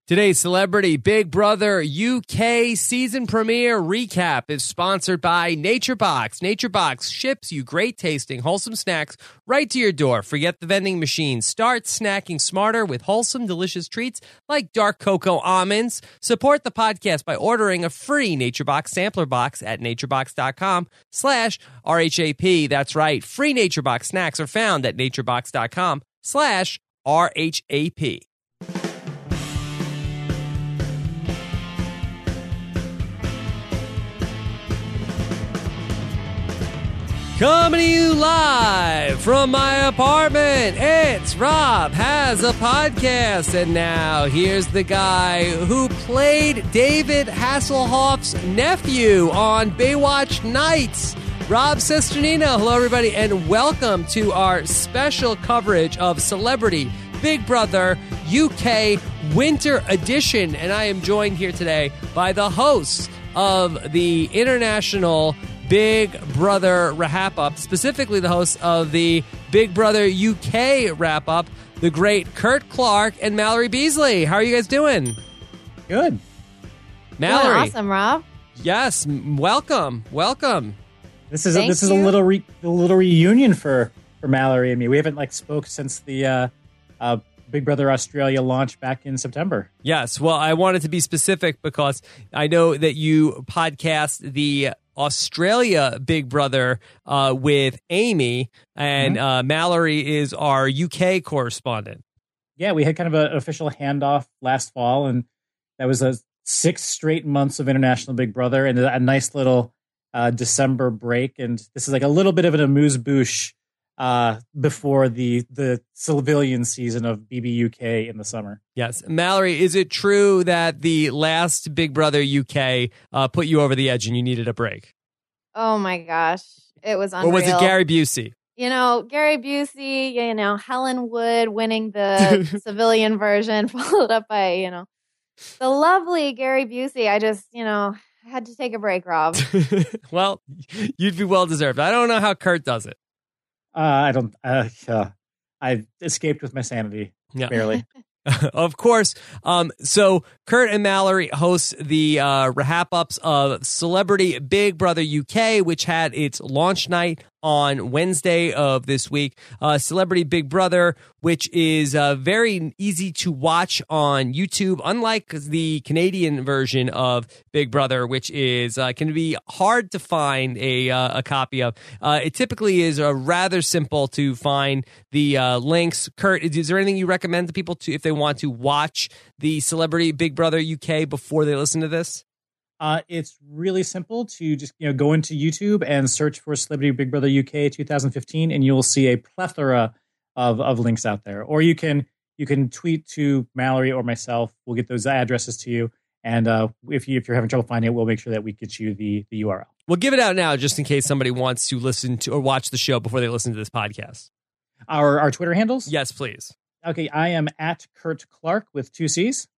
Today's Celebrity Big Brother UK season premiere recap is sponsored by NatureBox. NatureBox ships you great tasting, wholesome snacks right to your door. Forget the vending machine. Start snacking smarter with wholesome, delicious treats like dark cocoa almonds. Support the podcast by ordering a free NatureBox sampler box at naturebox.com/RHAP. That's right. Free NatureBox snacks are found at naturebox.com/RHAP. Coming to you live from my apartment, it's Rob Has a Podcast. And now here's the guy who played David Hasselhoff's nephew on Baywatch Nights, Rob Cesternino. Hello, everybody, and welcome to our special coverage of Celebrity Big Brother UK Winter Edition. And I am joined here today by the hosts of the International Big Brother Wrap-Up, specifically the host of the Big Brother UK Wrap-Up, the great Kurt Clark and Mallory Beasley. How are you guys doing? Good. Mallory. Doing awesome, Rob. Yes, welcome. This is a little reunion for Mallory and me. We haven't spoke since the Big Brother Australia launch back in September. Yes, well, I wanted to be specific because I know that you podcast the Australia Big Brother with Amy, and Mallory is our UK correspondent. Yeah, we had kind of an official handoff last fall, and that was 6 straight months of International Big Brother and a nice little December break. And this is like a little bit of an amuse-bouche before the civilian season of BB UK in the summer. Yes. Mallory, is it true that the last Big Brother UK put you over the edge and you needed a break? Oh my gosh. It was unreal. Or was it Gary Busey? Gary Busey, Helen Wood winning the civilian version, followed up by, the lovely Gary Busey. I just, had to take a break, Rob. Well, you'd be well deserved. I don't know how Kurt does it. I've escaped with my sanity, barely. Of course. So Kurt and Mallory host the wrap-ups of Celebrity Big Brother UK, which had its launch night on Wednesday of this week. Celebrity Big Brother, which is very easy to watch on YouTube, unlike the Canadian version of Big Brother, which is can be hard to find a copy of. It typically is rather simple to find the links. Kurt, is there anything you recommend to people if they want to watch the Celebrity Big Brother UK before they listen to this? It's really simple to just go into YouTube and search for Celebrity Big Brother UK 2015, and you'll see a plethora of links out there. Or you can tweet to Mallory or myself. We'll get those addresses to you, and if you're having trouble finding it, we'll make sure that we get you the URL. We'll give it out now just in case somebody wants to listen to or watch the show before they listen to this podcast. Our Twitter handles? Yes, please. Okay, I am at Kurt Clark with 2 C's.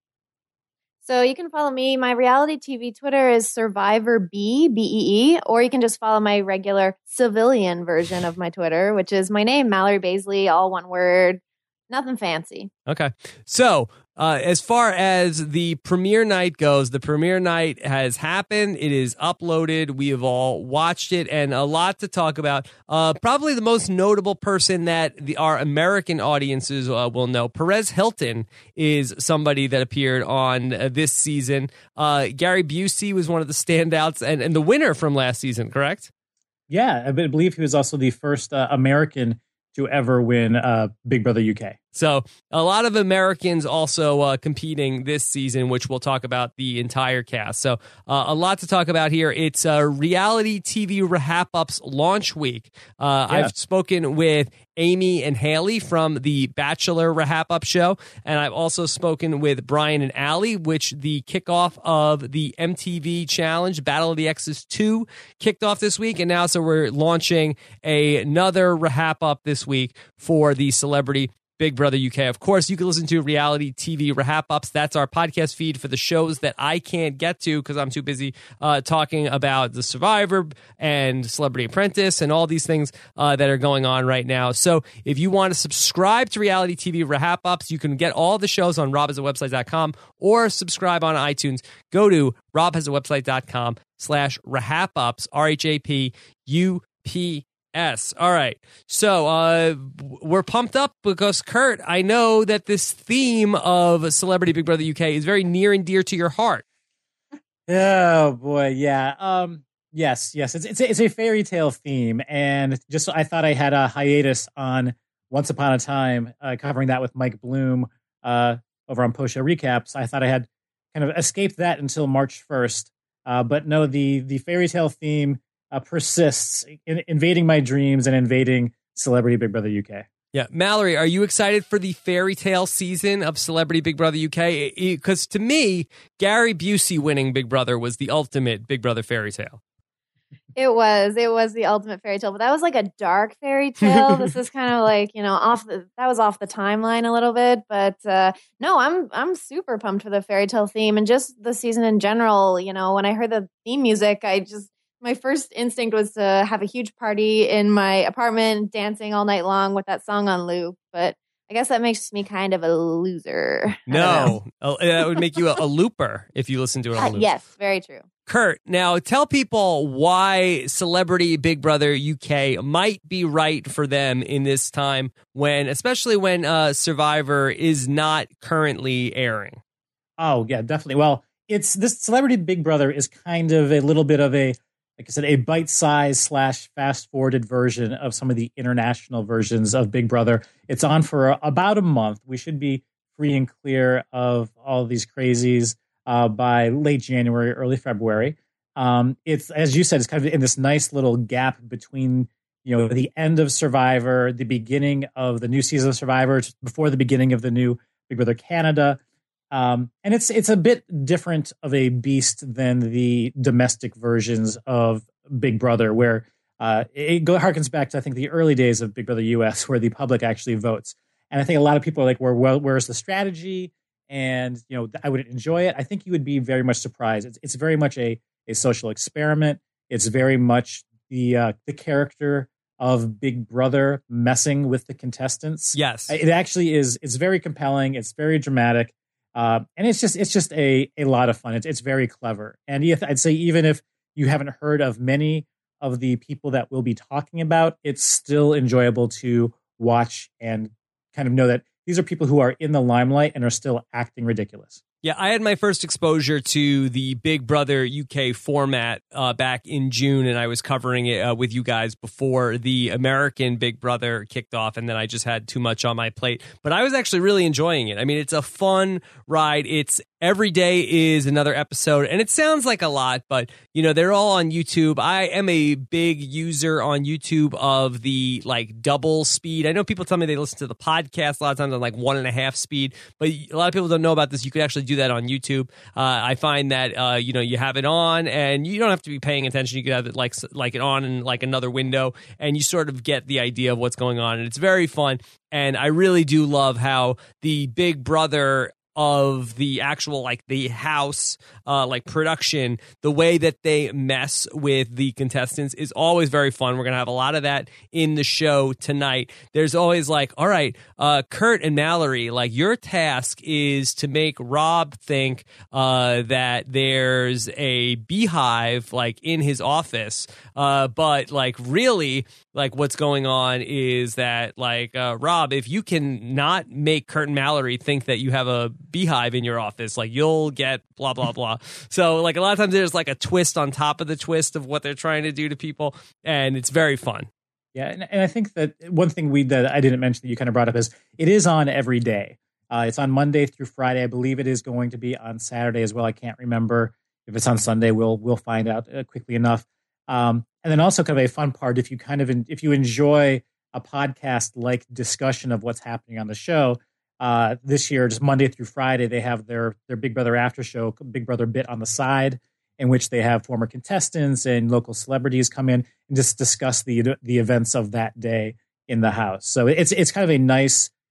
So you can follow me. My reality TV Twitter is Survivor BEE, or you can just follow my regular civilian version of my Twitter, which is my name, Mallory Beasley, all one word, nothing fancy. Okay. So as far as the premiere night goes, the premiere night has happened. It is uploaded. We have all watched it, and a lot to talk about. Probably the most notable person that our American audiences will know, Perez Hilton, is somebody that appeared on this season. Gary Busey was one of the standouts and the winner from last season, correct? Yeah, I believe he was also the first American to ever win Big Brother UK. So a lot of Americans also competing this season, which we'll talk about the entire cast. So a lot to talk about here. It's reality TV wrap-ups launch week. I've spoken with Amy and Haley from the Bachelor wrap-up show, and I've also spoken with Brian and Allie, which the kickoff of the MTV Challenge, Battle of the Exes 2, kicked off this week, and now so we're launching another wrap-up this week for the Celebrity Big Brother UK. Of course, you can listen to Reality TV Wrap-Ups. That's our podcast feed for the shows that I can't get to because I'm too busy talking about The Survivor and Celebrity Apprentice and all these things that are going on right now. So if you want to subscribe to Reality TV Wrap-Ups, you can get all the shows on robhasawebsite.com or subscribe on iTunes. Go to robhasawebsite.com/wrap-ups, RHAPUPS. All right. So we're pumped up because, Kurt, I know that this theme of Celebrity Big Brother UK is very near and dear to your heart. Oh, boy. Yeah. Yes. It's a fairy tale theme. And just I thought I had a hiatus on Once Upon a Time, covering that with Mike Bloom over on Post Show Recaps. I thought I had kind of escaped that until March 1st. But no, the fairy tale theme persists, invading my dreams and invading Celebrity Big Brother UK. Yeah. Mallory, are you excited for the fairy tale season of Celebrity Big Brother UK? Because to me, Gary Busey winning Big Brother was the ultimate Big Brother fairy tale. It was the ultimate fairy tale, but that was like a dark fairy tale. This is kind of like, that was off the timeline a little bit, but no, I'm super pumped for the fairy tale theme and just the season in general. When I heard the theme music, my first instinct was to have a huge party in my apartment, dancing all night long with that song on loop. But I guess that makes me kind of a loser. No, that would make you a looper if you listen to it on loop. Yes, very true. Kurt, now tell people why Celebrity Big Brother UK might be right for them in this time especially when Survivor is not currently airing. Oh, yeah, definitely. Well, this Celebrity Big Brother is kind of a little bit of a bite-sized / fast-forwarded version of some of the international versions of Big Brother. It's on for about a month. We should be free and clear of all of these crazies by late January, early February. It's, as you said, it's kind of in this nice little gap between, the end of Survivor, the beginning of the new season of Survivor, before the beginning of the new Big Brother Canada. And it's a bit different of a beast than the domestic versions of Big Brother, where it harkens back to, I think, the early days of Big Brother US, where the public actually votes. And I think a lot of people are like, where's the strategy? And, I would enjoy it. I think you would be very much surprised. It's very much a social experiment. It's very much the character of Big Brother messing with the contestants. Yes. It actually is. It's very compelling. It's very dramatic. And it's just a lot of fun. It's very clever. And I'd say even if you haven't heard of many of the people that we'll be talking about, it's still enjoyable to watch and kind of know that these are people who are in the limelight and are still acting ridiculous. Yeah, I had my first exposure to the Big Brother UK format back in June, and I was covering it with you guys before the American Big Brother kicked off, and then I just had too much on my plate. But I was actually really enjoying it. I mean, it's a fun ride. Every day is another episode, and it sounds like a lot, but, they're all on YouTube. I am a big user on YouTube of the, double speed. I know people tell me they listen to the podcast a lot of times on, 1.5 speed, but a lot of people don't know about this. You could actually do that on YouTube. I find that, you have it on, and you don't have to be paying attention. You could have it, like it on in, another window, and you sort of get the idea of what's going on, and it's very fun. And I really do love how the Big Brother of the actual the house production, the way that they mess with the contestants is always very fun. We're gonna have a lot of that in the show tonight. There's always all right, Kurt and Mallory, your task is to make Rob think that there's a beehive in his office, but really what's going on is that Rob, if you can not make Kurt and Mallory think that you have a beehive in your office, you'll get blah blah blah. So a lot of times there's a twist on top of the twist of what they're trying to do to people, and it's very fun. Yeah, and I think that one thing that I didn't mention that you kind of brought up is it is on every day. It's on Monday through Friday. I believe it is going to be on Saturday as well. I can't remember if it's on Sunday. We'll find out quickly enough. And then also kind of a fun part, if you enjoy a podcast like discussion of what's happening on the show, this year, just Monday through Friday, they have their Big Brother after show, Big Brother Bit on the side, in which they have former contestants and local celebrities come in and just discuss the events of that day in the house. So it's kind of a nice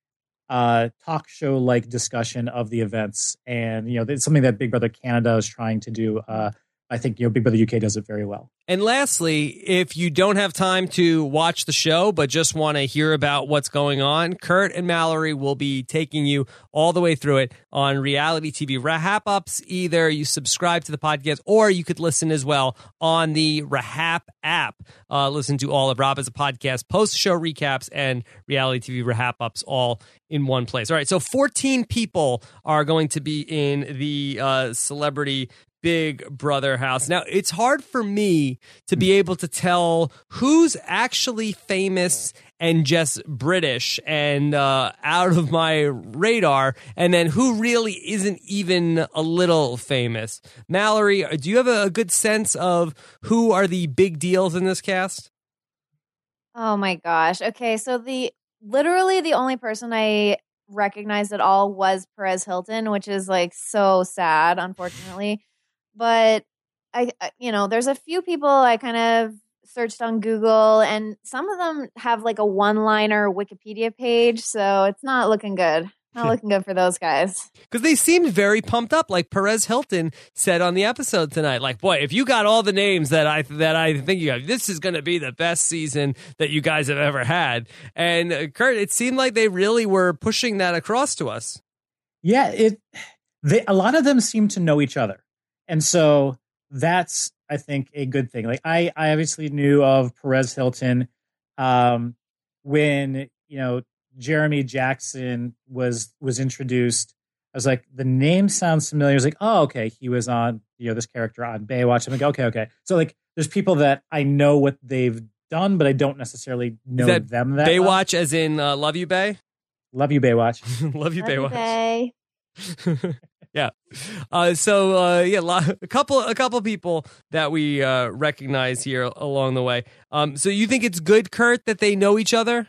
talk show like discussion of the events, and it's something that Big Brother Canada is trying to do. I think Big Brother UK does it very well. And lastly, if you don't have time to watch the show but just want to hear about what's going on, Kurt and Mallory will be taking you all the way through it on reality TV Rahap-Ups. Either you subscribe to the podcast or you could listen as well on the Rahap app. Listen to all of Rob as a podcast, post-show recaps, and reality TV Rahap-Ups all in one place. All right, so 14 people are going to be in the Celebrity Big Brother house. Now, it's hard for me to be able to tell who's actually famous and just British and out of my radar, and then who really isn't even a little famous. Mallory, do you have a good sense of who are the big deals in this cast? Oh my gosh. Okay, so literally the only person I recognized at all was Perez Hilton, which is like so sad, unfortunately. But I there's a few people I kind of searched on Google, and some of them have like a one-liner Wikipedia page, so it's not looking good. Not looking good for those guys. Because they seemed very pumped up, like Perez Hilton said on the episode tonight. Like, boy, if you got all the names that I think you got, this is going to be the best season that you guys have ever had. And Kurt, it seemed like they really were pushing that across to us. Yeah, a lot of them seem to know each other. And so that's, I think, a good thing. Like I obviously knew of Perez Hilton when, Jeremy Jackson was introduced. I was like, the name sounds familiar. I was like, oh, okay, he was on, this character on Baywatch. I'm like, okay. So like, there's people that I know what they've done, but I don't necessily know them that Baywatch well. As in Love You, Bay? Love you, Baywatch. Love you, Love Baywatch. you, Bay. Yeah. A couple people that we recognize here along the way. So you think it's good, Kurt, that they know each other?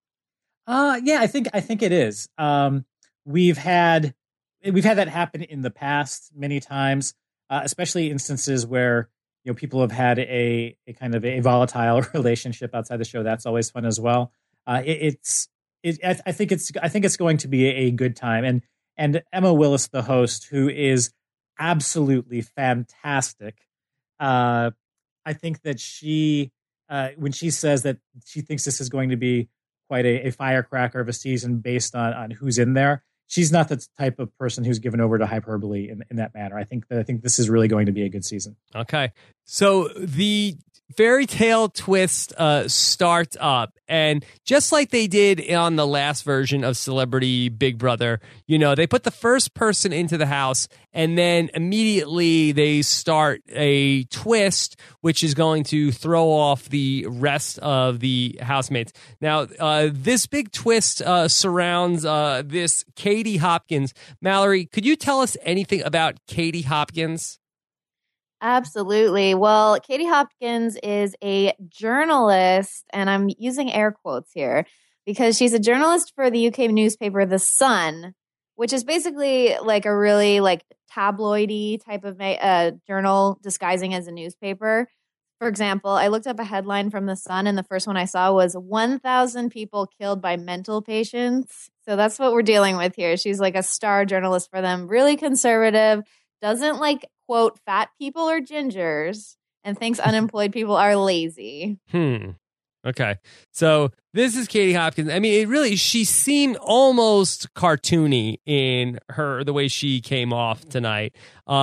Yeah, I think it is. We've had that happen in the past many times, especially instances where people have had a kind of a volatile relationship outside the show. That's always fun as well. I think it's going to be a good time. And Emma Willis, the host, who is absolutely fantastic. I think that she, when she says that she thinks this is going to be quite a firecracker of a season based on who's in there, she's not the type of person who's given over to hyperbole in that manner. I think this is really going to be a good season. Okay. So the fairy tale twist starts up, and just like they did on the last version of Celebrity Big Brother, they put the first person into the house, and then immediately they start a twist, which is going to throw off the rest of the housemates. Now, this big twist surrounds this Katie Hopkins. Mallory, could you tell us anything about Katie Hopkins? Absolutely. Well, Katie Hopkins is a journalist, and I'm using air quotes here because she's a journalist for the UK newspaper The Sun, which is basically like a really like tabloidy type of journal disguising as a newspaper. For example, I looked up a headline from The Sun, and the first one I saw was 1,000 people killed by mental patients. So that's what we're dealing with here. She's like a star journalist for them, really conservative, doesn't like quote fat people or gingers, and thinks unemployed people are lazy. Okay. So this is Katie Hopkins. I mean, she seemed almost cartoony in the way she came off tonight.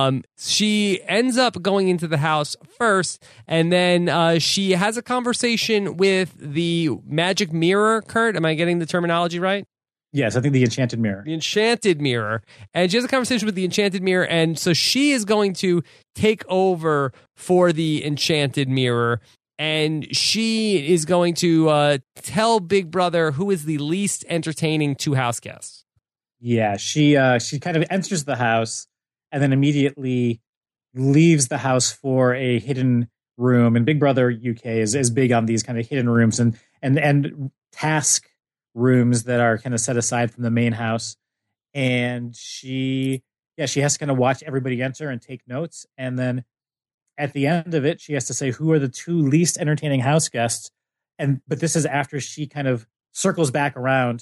She ends up going into the house first, and then she has a conversation with the magic mirror. Kurt, am I getting the terminology right? Yes, I think the Enchanted Mirror. The Enchanted Mirror. And she has a conversation with the Enchanted Mirror, and so she is going to take over for the Enchanted Mirror, and she is going to tell Big Brother who is the least entertaining two house guests. Yeah, she kind of enters the house and then immediately leaves the house for a hidden room. And Big Brother UK is big on these kind of hidden rooms and task rooms that are kind of set aside from the main house. And she has to kind of watch everybody enter and take notes. And then at the end of it, she has to say who are the two least entertaining house guests. But this is after she kind of circles back around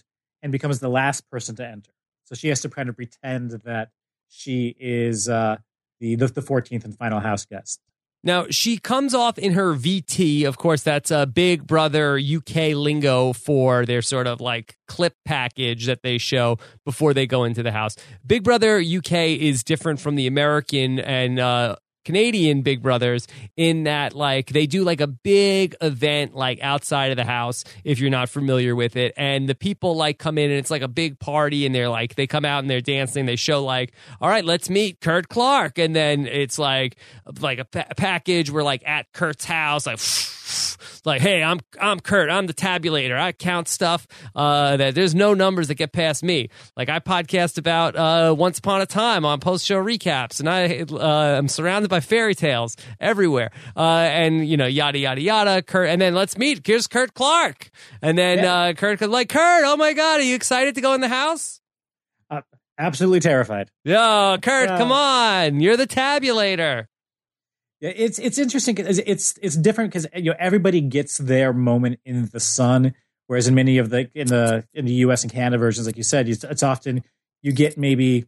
and becomes the last person to enter. So she has to kind of pretend that she is the 14th and final house guest. Now, she comes off in her VT. Of course, that's a Big Brother UK lingo for their sort of like clip package that they show before they go into the house. Big Brother UK is different from the American and Canadian Big Brothers in that like they do like a big event like outside of the house if you're not familiar with it, and the people like come in and it's like a big party and they're like they come out and they're dancing. They show like, all right, let's meet Kurt Clark, and then it's like a package. We're like at Kurt's house, like hey, I'm Kurt, I'm the tabulator, I count stuff that there's no numbers that get past me. Like I podcast about Once Upon a Time on post show recaps, and I'm surrounded by fairy tales everywhere, and you know, yada yada yada. Kurt, and then let's meet. Here's Kurt Clark, and then Kurt could like, Kurt, oh my god, are you excited to go in the house? Absolutely terrified. Yo, Kurt, come on, you're the tabulator. Yeah, it's interesting because it's different because everybody gets their moment in the sun, whereas in many of the in the US and Canada versions, like you said, it's often you get maybe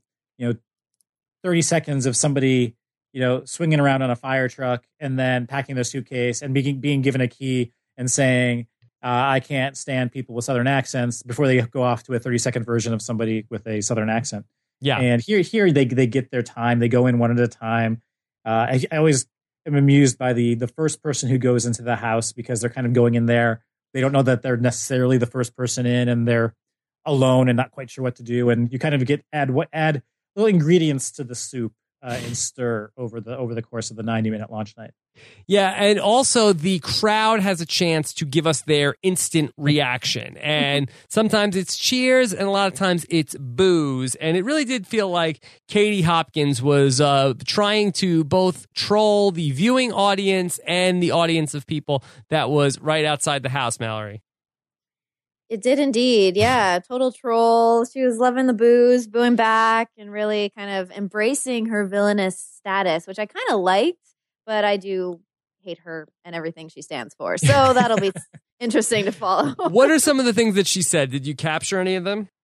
30 seconds of somebody swinging around on a fire truck and then packing their suitcase and being given a key and saying, I can't stand people with Southern accents, before they go off to a 30-second version of somebody with a Southern accent. Yeah. And here they get their time. They go in one at a time. I always am amused by the first person who goes into the house, because they're kind of going in there. They don't know that they're necessarily the first person in, and they're alone and not quite sure what to do. And you kind of add little ingredients to the soup and stir over the course of the 90-minute launch night. Yeah, and also the crowd has a chance to give us their instant reaction. And sometimes it's cheers, and a lot of times it's boos. And it really did feel like Katie Hopkins was trying to both troll the viewing audience and the audience of people that was right outside the house, Mallory. It did indeed. Yeah. Total troll. She was loving the booze, booing back, and really kind of embracing her villainous status, which I kind of liked, but I do hate her and everything she stands for. So that'll be interesting to follow. What are some of the things that she said? Did you capture any of them?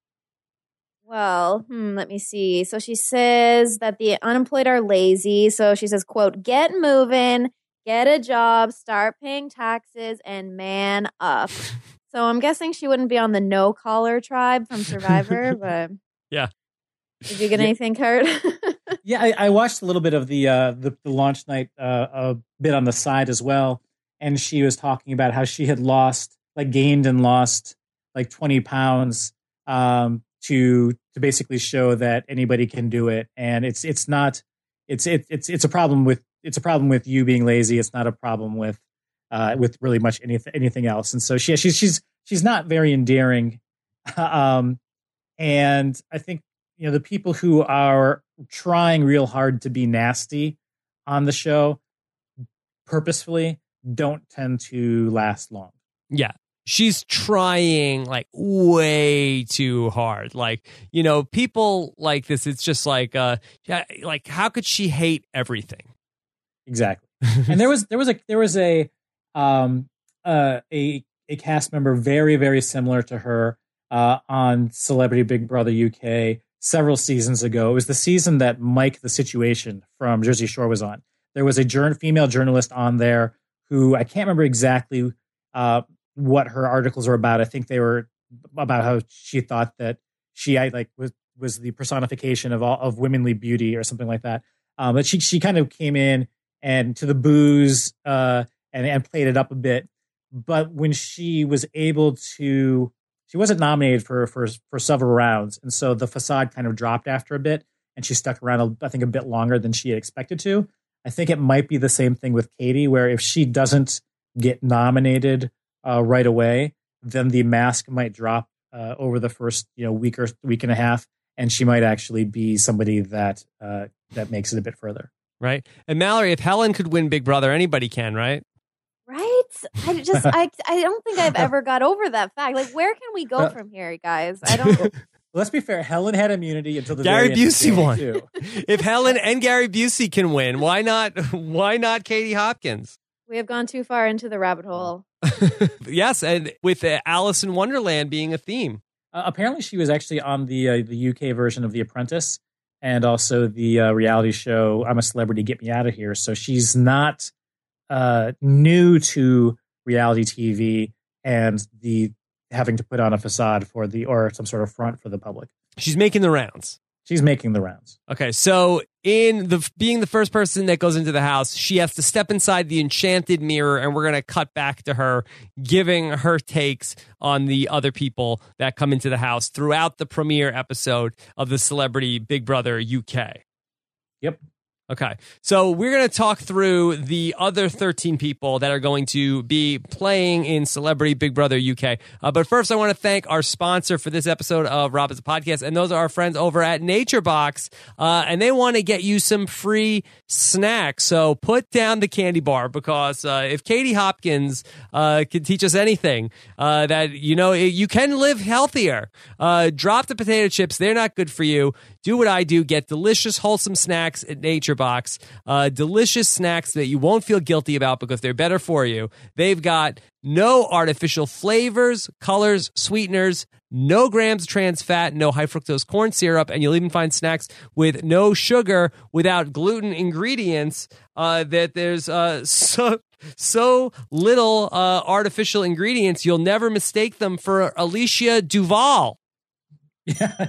Well, let me see. So she says that the unemployed are lazy. So she says, quote, get moving, get a job, start paying taxes, and man up. So I'm guessing she wouldn't be on the no-collar tribe from Survivor, but yeah. Did you get anything, Kurt? Yeah, I watched a little bit of the launch night a bit on the side as well, and she was talking about how she had gained and lost like 20 pounds to basically show that anybody can do it, and it's a problem with you being lazy. It's not a problem with really much anything else. And so she's not very endearing. And I think, the people who are trying real hard to be nasty on the show purposefully don't tend to last long. Yeah. She's trying like way too hard. Like, people like this, it's just like how could she hate everything? Exactly. And there was a cast member very, very similar to her on Celebrity Big Brother UK several seasons ago. It was the season that Mike the Situation from Jersey Shore was on. There was a female journalist on there who I can't remember exactly what her articles were about. I think they were about how she thought that she was the personification of womanly beauty or something like that. But she kind of came in and to the booze and played it up a bit. But when she was able to, she wasn't nominated for several rounds. And so the facade kind of dropped after a bit, and she stuck around, I think, a bit longer than she had expected to. I think it might be the same thing with Katie, where if she doesn't get nominated right away, then the mask might drop over the first week and a half, and she might actually be somebody that makes it a bit further. Right. And Mallory, if Helen could win Big Brother, anybody can, right? Right? I don't think I've ever got over that fact. Like, where can we go from here, guys? I don't. Let's be fair. Helen had immunity until the Gary very end Busey won. Too. If Helen and Gary Busey can win, why not Katie Hopkins? We have gone too far into the rabbit hole. Yes, and with Alice in Wonderland being a theme. Apparently, she was actually on the UK version of The Apprentice and also the reality show I'm a Celebrity, Get Me Out of Here. So she's not new to reality TV and the having to put on a facade or some sort of front for the public. She's making the rounds. She's making the rounds. Okay, so being the first person that goes into the house, she has to step inside the enchanted mirror, and we're going to cut back to her giving her takes on the other people that come into the house throughout the premiere episode of the Celebrity Big Brother UK. Yep. Okay, so we're going to talk through the other 13 people that are going to be playing in Celebrity Big Brother UK. But first, I want to thank our sponsor for this episode of Rob Has a Podcast, and those are our friends over at NatureBox, and they want to get you some free snacks. So put down the candy bar, because if Katie Hopkins can teach us anything, that you can live healthier. Drop the potato chips; they're not good for you. Do what I do. Get delicious, wholesome snacks at NatureBox. Delicious snacks that you won't feel guilty about because they're better for you. They've got no artificial flavors, colors, sweeteners, no grams of trans fat, no high fructose corn syrup, and you'll even find snacks with no sugar, without gluten ingredients, that there's so little artificial ingredients, you'll never mistake them for Alicia Duval. Yeah.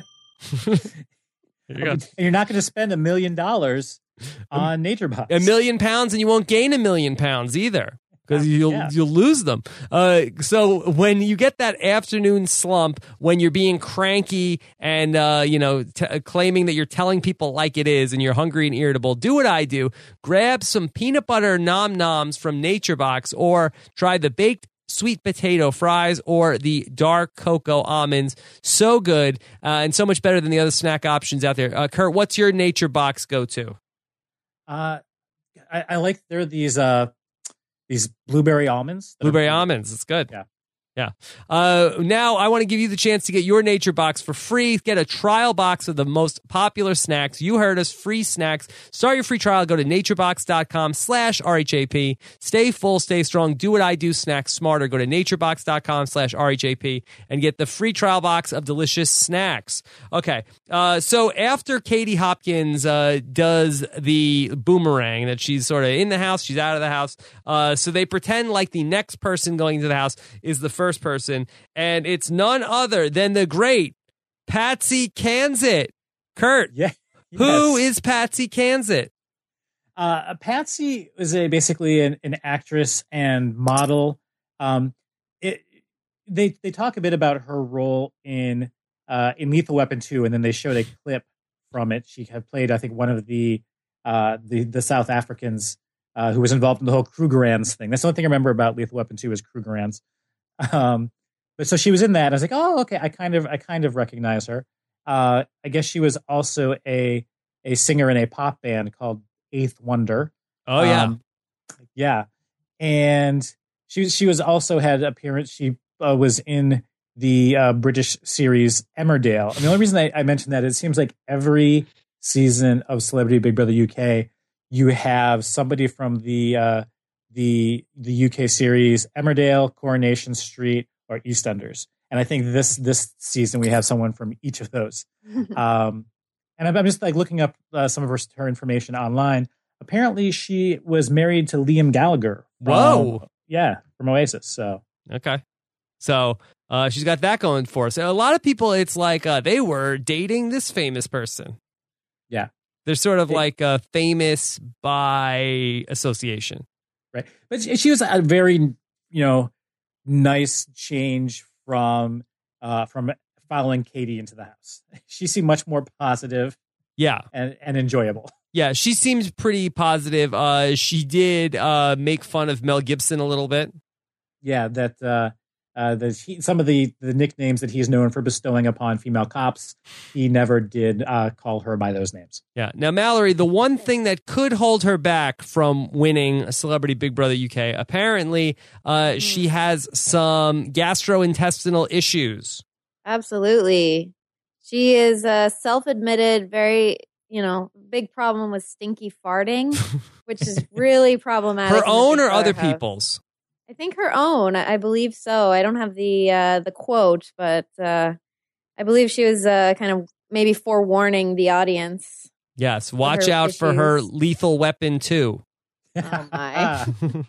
And you're not going to spend $1 million on NatureBox. £1 million, and you won't gain £1 million either, because you'll lose them. So when you get that afternoon slump, when you're being cranky and claiming that you're telling people like it is, and you're hungry and irritable, do what I do. Grab some peanut butter nom noms from NatureBox, or try the baked sweet potato fries or the dark cocoa almonds. So good, and so much better than the other snack options out there. Kurt, what's your NatureBox go-to? I like these blueberry almonds. Blueberry almonds, it's good. Yeah. Now I want to give you the chance to get your NatureBox for free. Get a trial box of the most popular snacks. You heard us, free snacks. Start your free trial. Go to naturebox.com/RHAP. Stay full, stay strong. Do what I do. Snack smarter. Go to naturebox.com/RHAP and get the free trial box of delicious snacks. Okay. So after Katie Hopkins does the boomerang, that she's sort of in the house, she's out of the house. So they pretend like the next person going into the house is the first person, and it's none other than the great Patsy Kensit. Kurt, yes. Who is Patsy Kensit? Patsy is basically an actress and model. They talk a bit about her role in Lethal Weapon 2, and then they showed a clip from it. She had played, I think, one of the South Africans who was involved in the whole Krugerrands thing. That's the only thing I remember about Lethal Weapon 2 is Krugerrands. But so she was in that. I was like, oh, okay. I kind of recognize her. I guess she was also a singer in a pop band called Eighth Wonder. Oh yeah. Yeah. And she was also had appearance. She was in the British series Emmerdale. And the only reason I mentioned that, it seems like every season of Celebrity Big Brother UK, you have somebody from the UK series Emmerdale, Coronation Street, or EastEnders, and I think this season we have someone from each of those. And I'm just like looking up some of her information online. Apparently, she was married to Liam Gallagher. From Oasis. So okay, so she's got that going for us. So a lot of people, it's like they were dating this famous person. Yeah, they're sort of like famous by association. Right. But she was a very, nice change from following Katie into the house. She seemed much more positive. Yeah. And enjoyable. Yeah, she seems pretty positive. She did make fun of Mel Gibson a little bit. Yeah, some of the nicknames that he's known for bestowing upon female cops, he never did call her by those names. Yeah. Now, Mallory, the one thing that could hold her back from winning Celebrity Big Brother UK, apparently she has some gastrointestinal issues. Absolutely. She is self-admitted, very, big problem with stinky farting, which is really problematic. Her own or other people's? I think her own. I believe so. I don't have the quote, but I believe she was kind of maybe forewarning the audience. Yes, watch out for her lethal weapon too. Oh my.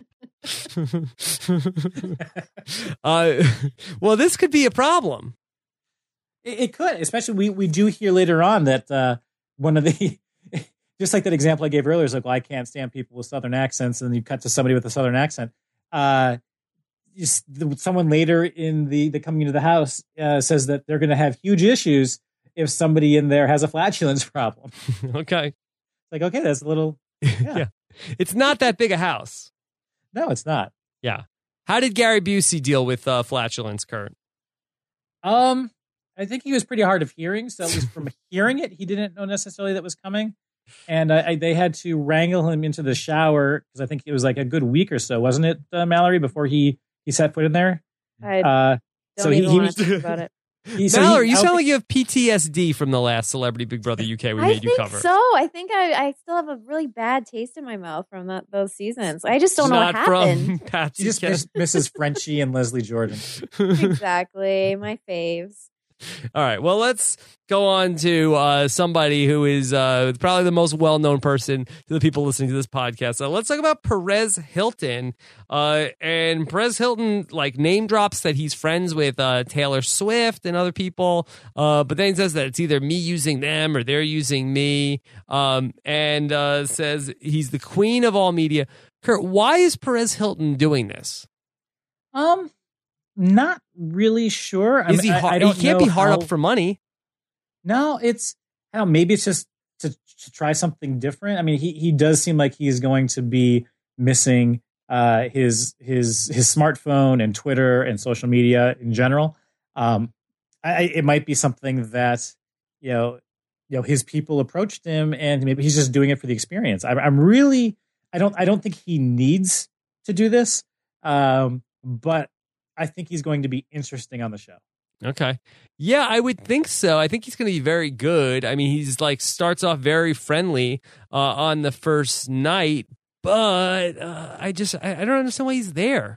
Well, this could be a problem. It could, especially we do hear later on that one of the, just like that example I gave earlier, is like, well, I can't stand people with Southern accents, and then you cut to somebody with a Southern accent. Someone later in the coming into the house says that they're going to have huge issues if somebody in there has a flatulence problem. Okay. Like, okay, that's a little, yeah. It's not that big a house. No, it's not. Yeah. How did Gary Busey deal with flatulence, Kurt? I think he was pretty hard of hearing, so at least from hearing it, he didn't know necessarily that was coming. And they had to wrangle him into the shower, because I think it was like a good week or so, wasn't it, Mallory, before he set foot in there? I don't even want to talk about it. Mallory, you sound like you have PTSD from the last Celebrity Big Brother UK we made you cover. So I think I still have a really bad taste in my mouth from those seasons. I just don't know what happened. You just Mrs. Frenchie and Leslie Jordan. Exactly, my faves. All right, well, let's go on to somebody who is probably the most well-known person to the people listening to this podcast. So let's talk about Perez Hilton. And Perez Hilton name drops that he's friends with Taylor Swift and other people, but then he says that it's either me using them or they're using me, and says he's the queen of all media. Kurt, why is Perez Hilton doing this? Not really sure. Is he hard? He can't be hard up for money. No, I don't know, maybe it's just to try something different. I mean, he does seem like he's going to be missing his smartphone and Twitter and social media in general. It might be something that his people approached him, and maybe he's just doing it for the experience. I don't think he needs to do this, but I think he's going to be interesting on the show. Okay. Yeah, I would think so. I think he's going to be very good. I mean, he's starts off very friendly on the first night, but I don't understand why he's there.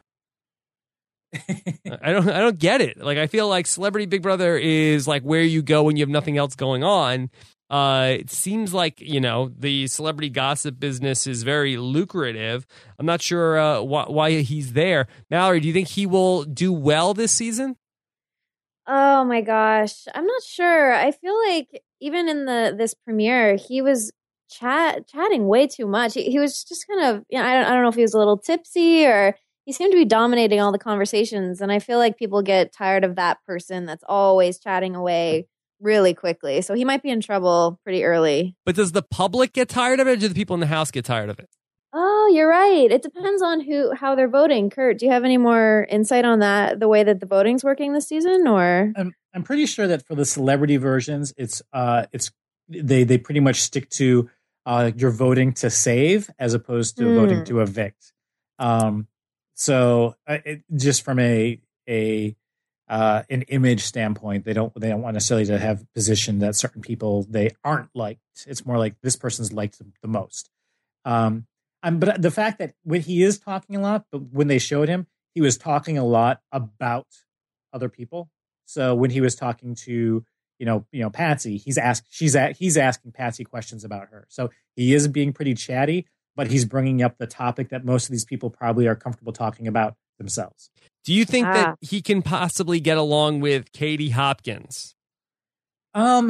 I don't get it. I feel like Celebrity Big Brother is where you go when you have nothing else going on. It seems like, the celebrity gossip business is very lucrative. I'm not sure why he's there. Mallory, do you think he will do well this season? Oh my gosh. I'm not sure. I feel like even in this premiere, he was chatting way too much. He was just kind of, I don't know if he was a little tipsy, or he seemed to be dominating all the conversations. And I feel like people get tired of that person that's always chatting away really quickly. So he might be in trouble pretty early. But does the public get tired of it, or do the people in the house get tired of it? Oh, you're right. It depends on how they're voting. Kurt, do you have any more insight on that, the way that the voting's working this season? Or I'm pretty sure that for the celebrity versions, it's they pretty much stick to you're voting to save as opposed to voting to evict. So just from an image standpoint, they don't want necessarily to have positioned that certain people they aren't liked. It's more like this person's liked the most. But the fact that when he is talking a lot, but when they showed him, he was talking a lot about other people. So when he was talking to Patsy, he's asking Patsy questions about her. So he is being pretty chatty, but he's bringing up the topic that most of these people probably are comfortable talking about themselves. Do you think that he can possibly get along with Katie Hopkins? I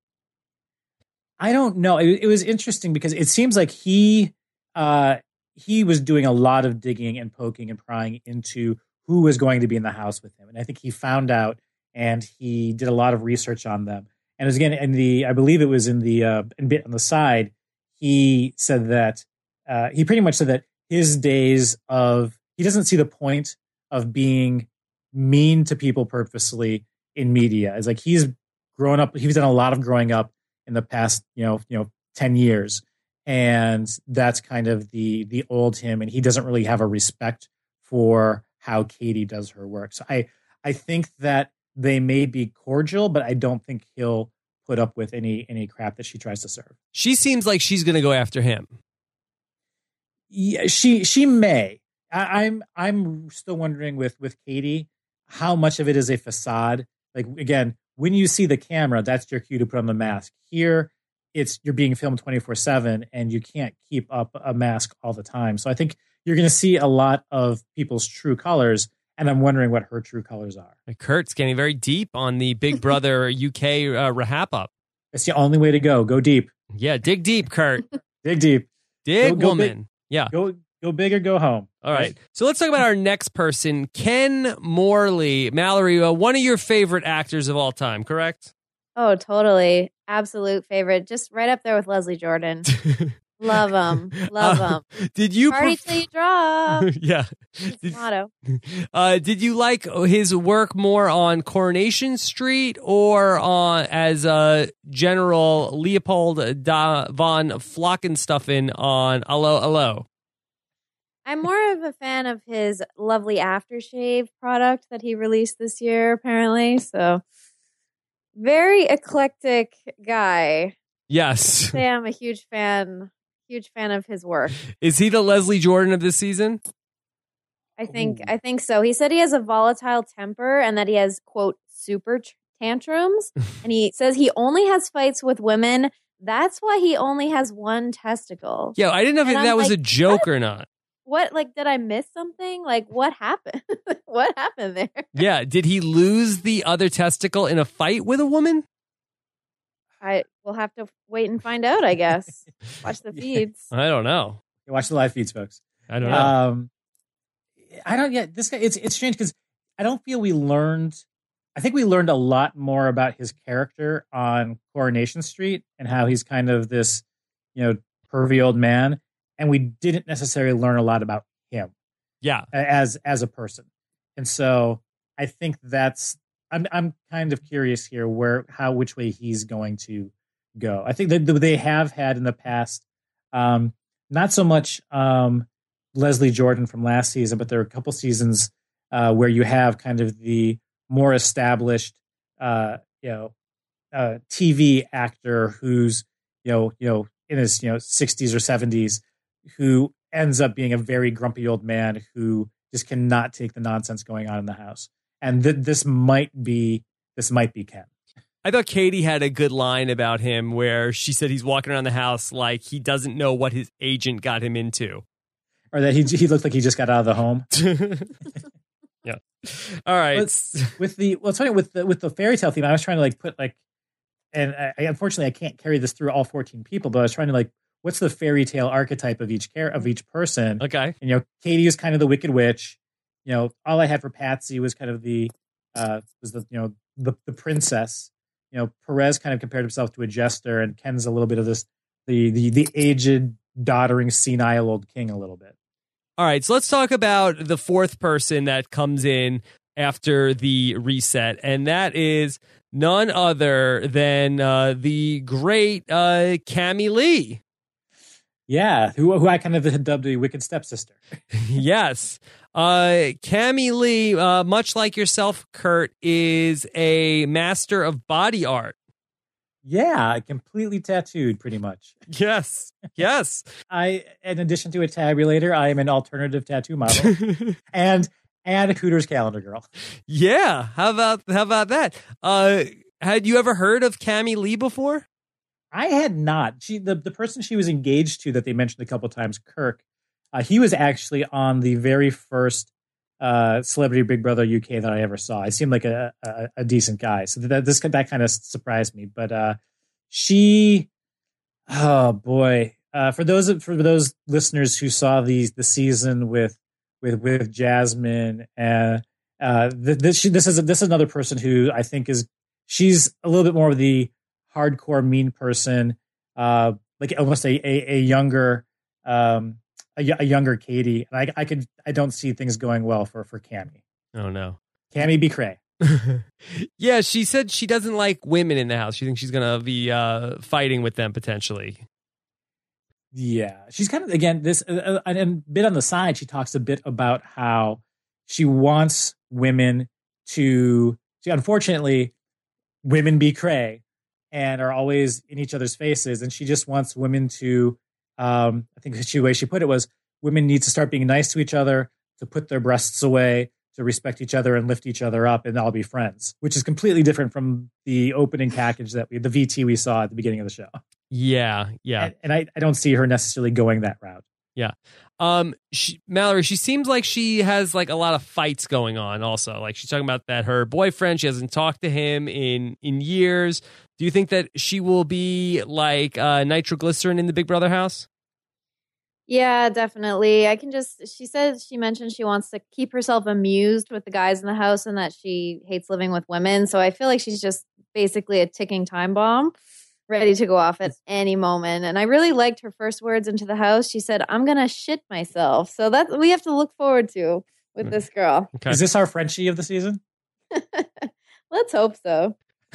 don't know. It was interesting because it seems like he was doing a lot of digging and poking and prying into who was going to be in the house with him. And I think he found out, and he did a lot of research on them. And it was again I believe it was in the bit on the side, he said that he pretty much said that his days of, he doesn't see the point of being mean to people purposely in media. It's like he's grown up, he's done a lot of growing up in the past, 10 years. And that's kind of the old him. And he doesn't really have a respect for how Katie does her work. So I think that they may be cordial, but I don't think he'll put up with any crap that she tries to serve. She seems like she's going to go after him. Yeah, she may. I'm still wondering with Katie how much of it is a facade. Like, again, when you see the camera, that's your cue to put on the mask. Here, you're being filmed 24/7, and you can't keep up a mask all the time. So I think you're going to see a lot of people's true colors, and I'm wondering what her true colors are. Kurt's getting very deep on the Big Brother UK wrap up. It's the only way to go. Go deep. Yeah, dig deep, Kurt. Dig deep. Dig go woman. Big. Yeah. Go big or go home. All right. So let's talk about our next person, Ken Morley. Mallory, one of your favorite actors of all time, correct? Oh, totally. Absolute favorite. Just right up there with Leslie Jordan. Love him. Love him. Did you party till you drop? Yeah. His motto. Did you like his work more on Coronation Street or as General Leopold von Flockenstuffen on Allo Allo? I'm more of a fan of his lovely aftershave product that he released this year, apparently. So, very eclectic guy. Yes. I'm a huge fan of his work. Is he the Leslie Jordan of this season? I think so. He said he has a volatile temper and that he has, quote, super tantrums. And he says he only has fights with women. That's why he only has one testicle. Yeah, I didn't know if that was a joke or not. What, like, did I miss something? Like, what happened? What happened there? Yeah, did he lose the other testicle in a fight with a woman? I will have to wait and find out, I guess. Watch the feeds. I don't know. Watch the live feeds, folks. I don't know. I don't yet. This guy, it's strange because I don't feel we learned. I think we learned a lot more about his character on Coronation Street and how he's kind of this, pervy old man, and we didn't necessarily learn a lot about him. Yeah, as a person, and so I think that's. I'm kind of curious here which way he's going to go. I think that they have had in the past, not so much Leslie Jordan from last season, but there are a couple seasons where you have kind of the more established, TV actor who's in his 60s or 70s, who ends up being a very grumpy old man who just cannot take the nonsense going on in the house. And this might be Ken. I thought Katie had a good line about him where she said he's walking around the house like he doesn't know what his agent got him into. Or that he looked like he just got out of the home. Yeah. All right. It's funny with the fairy tale theme. I was trying to put and unfortunately I can't carry this through all 14 people, but I was trying to what's the fairy tale archetype of each person? Okay. And Katie is kind of the Wicked Witch. All I had for Patsy was kind of the princess. Perez kind of compared himself to a jester, and Ken's a little bit of this the aged, doddering, senile old king a little bit. All right, so let's talk about the fourth person that comes in after the reset, and that is none other than the great Cammie Lee. Yeah, who I kind of had dubbed the Wicked Stepsister. Yes. Cammie Lee, much like yourself, Kurt, is a master of body art. Yeah, completely tattooed, pretty much. Yes. In addition to a tabulator, I am an alternative tattoo model and a Hooters calendar girl. Yeah, how about that? Had you ever heard of Cammie Lee before? I had not. The person she was engaged to that they mentioned a couple of times, Kirk, he was actually on the very first Celebrity Big Brother UK that I ever saw. He seemed like a decent guy. So that kind of surprised me. But she, oh boy, for those listeners who saw the season with Jasmine, this is another person who I think she's a little bit more of the hardcore mean person, like almost a younger Katie. And I don't see things going well for Cammie. Oh no, Cammie be cray. Yeah, she said she doesn't like women in the house. She thinks she's gonna be fighting with them potentially. Yeah, she's kind of, again, this and a bit on the side. She talks a bit about how she wants women unfortunately, women be cray and are always in each other's faces. And she just wants women to, I think the way she put it was, women need to start being nice to each other, to put their breasts away, to respect each other and lift each other up and all be friends, which is completely different from the opening package the VT we saw at the beginning of the show. Yeah. And I don't see her necessarily going that route. Yeah. Mallory, she seems like she has like a lot of fights going on also. Like she's talking about that her boyfriend, she hasn't talked to him in years. Do you think that she will be like nitroglycerin in the Big Brother house? Yeah, definitely. She mentioned she wants to keep herself amused with the guys in the house and that she hates living with women. So I feel like she's just basically a ticking time bomb, ready to go off at any moment. And I really liked her first words into the house. She said, "I'm going to shit myself." So that we have to look forward to with this girl. Okay. Is this our Frenchie of the season? Let's hope so.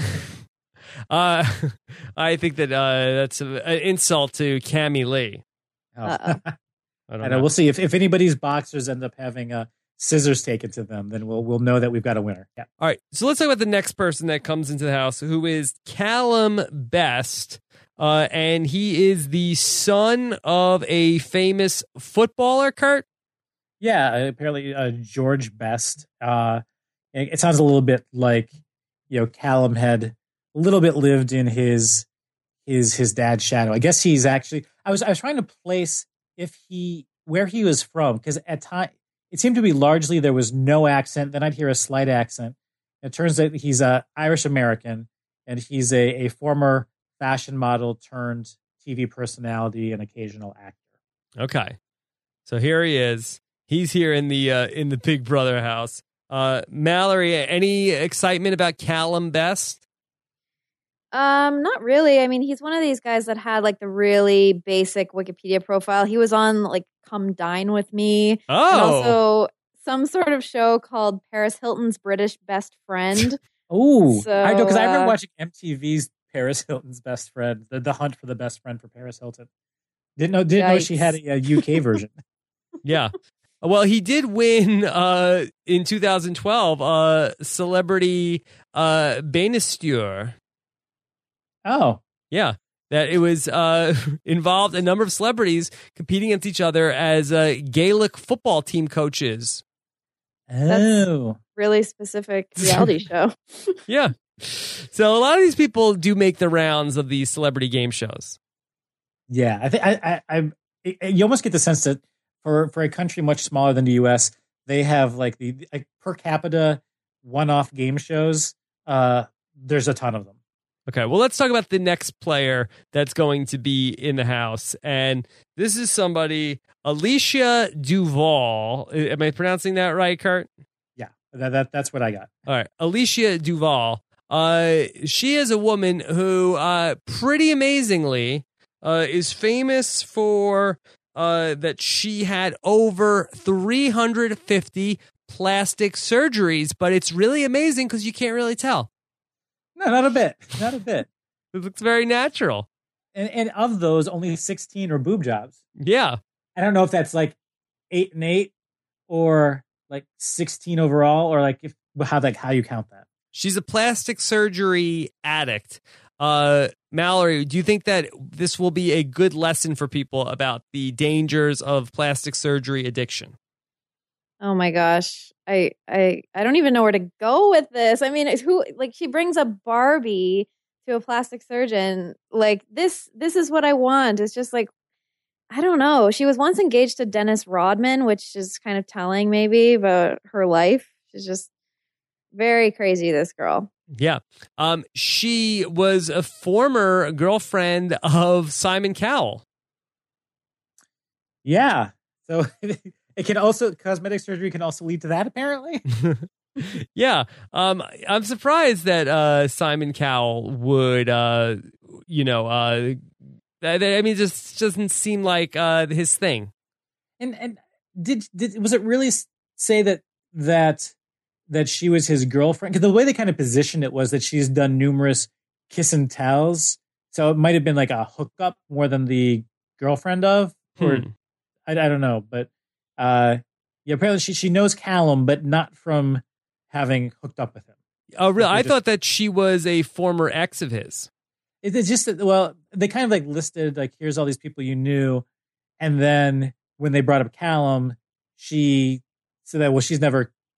I think that that's an insult to Cammie Lee. I don't know. We'll see if anybody's boxers end up having scissors taken to them, then we'll know that we've got a winner. Yeah. All right. So let's talk about the next person that comes into the house, who is Callum Best. And he is the son of a famous footballer, Kurt. Yeah, apparently George Best. It sounds a little bit like, Callum had a little bit lived in his dad's shadow. I guess he's actually. I was trying to place where he was from, because at time it seemed to be largely there was no accent. Then I'd hear a slight accent. It turns out he's Irish American, and he's a former fashion model turned TV personality and occasional actor. Okay, so here he is. He's here in the Big Brother house. Mallory, any excitement about Callum Best? Not really. I mean, he's one of these guys that had like the really basic Wikipedia profile. He was on like Come Dine With Me. Oh. And also some sort of show called Paris Hilton's British Best Friend. Oh, I know, because I remember watching MTV's Paris Hilton's Best Friend, the hunt for the best friend for Paris Hilton. Didn't know she had a UK version. Yeah. Well, he did win in 2012 Celebrity Bannister. Oh. Yeah. That it was involved a number of celebrities competing against each other as Gaelic football team coaches. Oh. That's really specific reality show. Yeah. So a lot of these people do make the rounds of these celebrity game shows. Yeah. I think you almost get the sense that for a country much smaller than the US, they have like the per capita one-off game shows. There's a ton of them. Okay, well, let's talk about the next player that's going to be in the house. And this is somebody, Alicia Duval. Am I pronouncing that right, Kurt? Yeah, that's what I got. All right, Alicia Duval. She is a woman who, pretty amazingly, is famous for that she had over 350 plastic surgeries. But it's really amazing because you can't really tell. No, not a bit. Not a bit. It looks very natural. And of those, only 16 are boob jobs. Yeah. I don't know if that's like 8 and 8 or like 16 overall, or like how you count that. She's a plastic surgery addict. Mallory, do you think that this will be a good lesson for people about the dangers of plastic surgery addiction? Oh my gosh. I don't even know where to go with this. I mean, she brings a Barbie to a plastic surgeon. Like this is what I want. It's just like, I don't know. She was once engaged to Dennis Rodman, which is kind of telling maybe about her life. She's just very crazy, this girl. Yeah. She was a former girlfriend of Simon Cowell. Yeah. So cosmetic surgery can also lead to that, apparently. Yeah. I'm surprised that Simon Cowell would, I mean, it just doesn't seem like his thing. And was it really say that she was his girlfriend? Because the way they kind of positioned it was that she's done numerous kiss and tells, so it might have been like a hookup more than the girlfriend of, or I don't know, but. Apparently she knows Callum, but not from having hooked up with him. Oh, really? I thought that she was a former ex of his. It's just that, well, they kind of like listed, like, here's all these people you knew. And then when they brought up Callum, she said that, well, she's never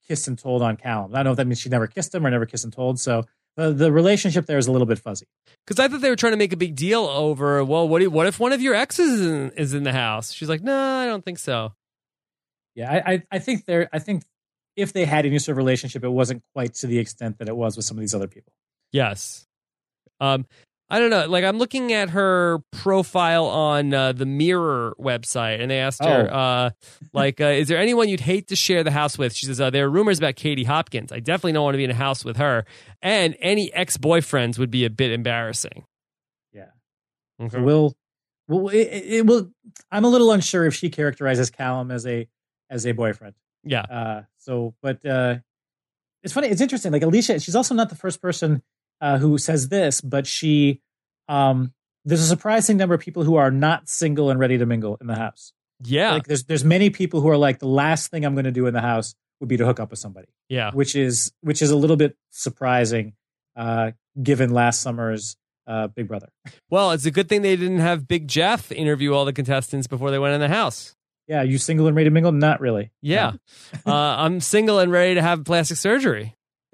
kissed and told on Callum. I don't know if that means she never kissed him or never kissed and told. So the relationship there is a little bit fuzzy. Because I thought they were trying to make a big deal over, well, what if one of your exes is in the house? She's like, no, I don't think so. Yeah, I think if they had any sort of relationship, it wasn't quite to the extent that it was with some of these other people. Yes. I don't know. Like, I'm looking at her profile on the Mirror website, and they asked her, is there anyone you'd hate to share the house with? She says, there are rumors about Katie Hopkins. I definitely don't want to be in a house with her. And any ex-boyfriends would be a bit embarrassing. Yeah. Okay. So it will. I'm a little unsure if she characterizes Callum as a boyfriend. Yeah. But it's funny. It's interesting. Like Alicia, she's also not the first person who says this, but she, there's a surprising number of people who are not single and ready to mingle in the house. Yeah. Like there's many people who are like, the last thing I'm going to do in the house would be to hook up with somebody. Yeah. Which is a little bit surprising, given last summer's Big Brother. Well, it's a good thing they didn't have Big Jeff interview all the contestants before they went in the house. Yeah. You single and ready to mingle? Not really. Yeah. No. I'm single and ready to have plastic surgery.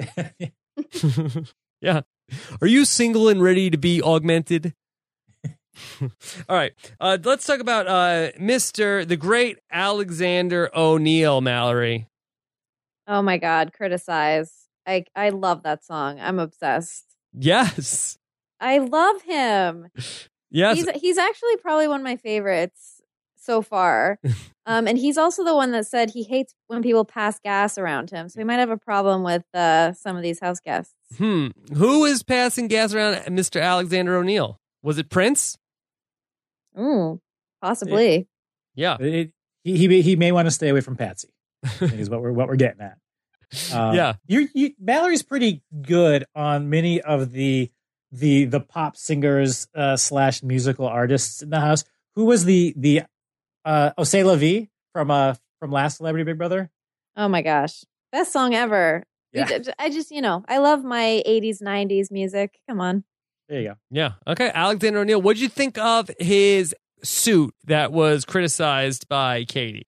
Yeah. Are you single and ready to be augmented? All right. Let's talk about the great Alexander O'Neill, Mallory. Oh my God, Criticize. I love that song. I'm obsessed. Yes. I love him. Yes. He's actually probably one of my favorites so far. And he's also the one that said he hates when people pass gas around him. So he might have a problem with some of these house guests. Who is passing gas around Mr. Alexander O'Neill? Was it Prince? Ooh, possibly. Yeah. He may want to stay away from Patsy. I think is what we're getting at. Yeah. Mallory's pretty good on many of the pop singers / musical artists in the house. Who was the C'est La Vie from last Celebrity Big Brother? Oh my gosh. Best song ever. Yeah. I just, I love my 80s, 90s music. Come on. There you go. Yeah. Okay. Alexander O'Neill, what'd you think of his suit that was criticized by Katie?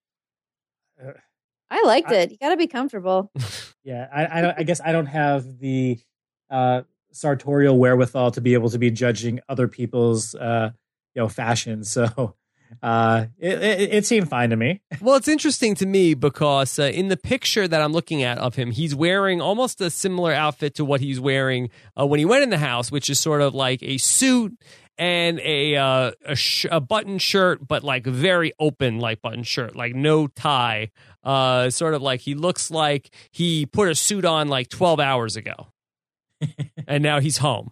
I liked it. You got to be comfortable. Yeah. I guess I don't have the sartorial wherewithal to be able to be judging other people's fashion. So it seemed fine to me. Well, it's interesting to me because in the picture that I'm looking at of him, he's wearing almost a similar outfit to what he's wearing when he went in the house, which is sort of like a suit and a button shirt, but like very open, like button shirt, like no tie. Sort of like he looks like he put a suit on like 12 hours ago, and now he's home.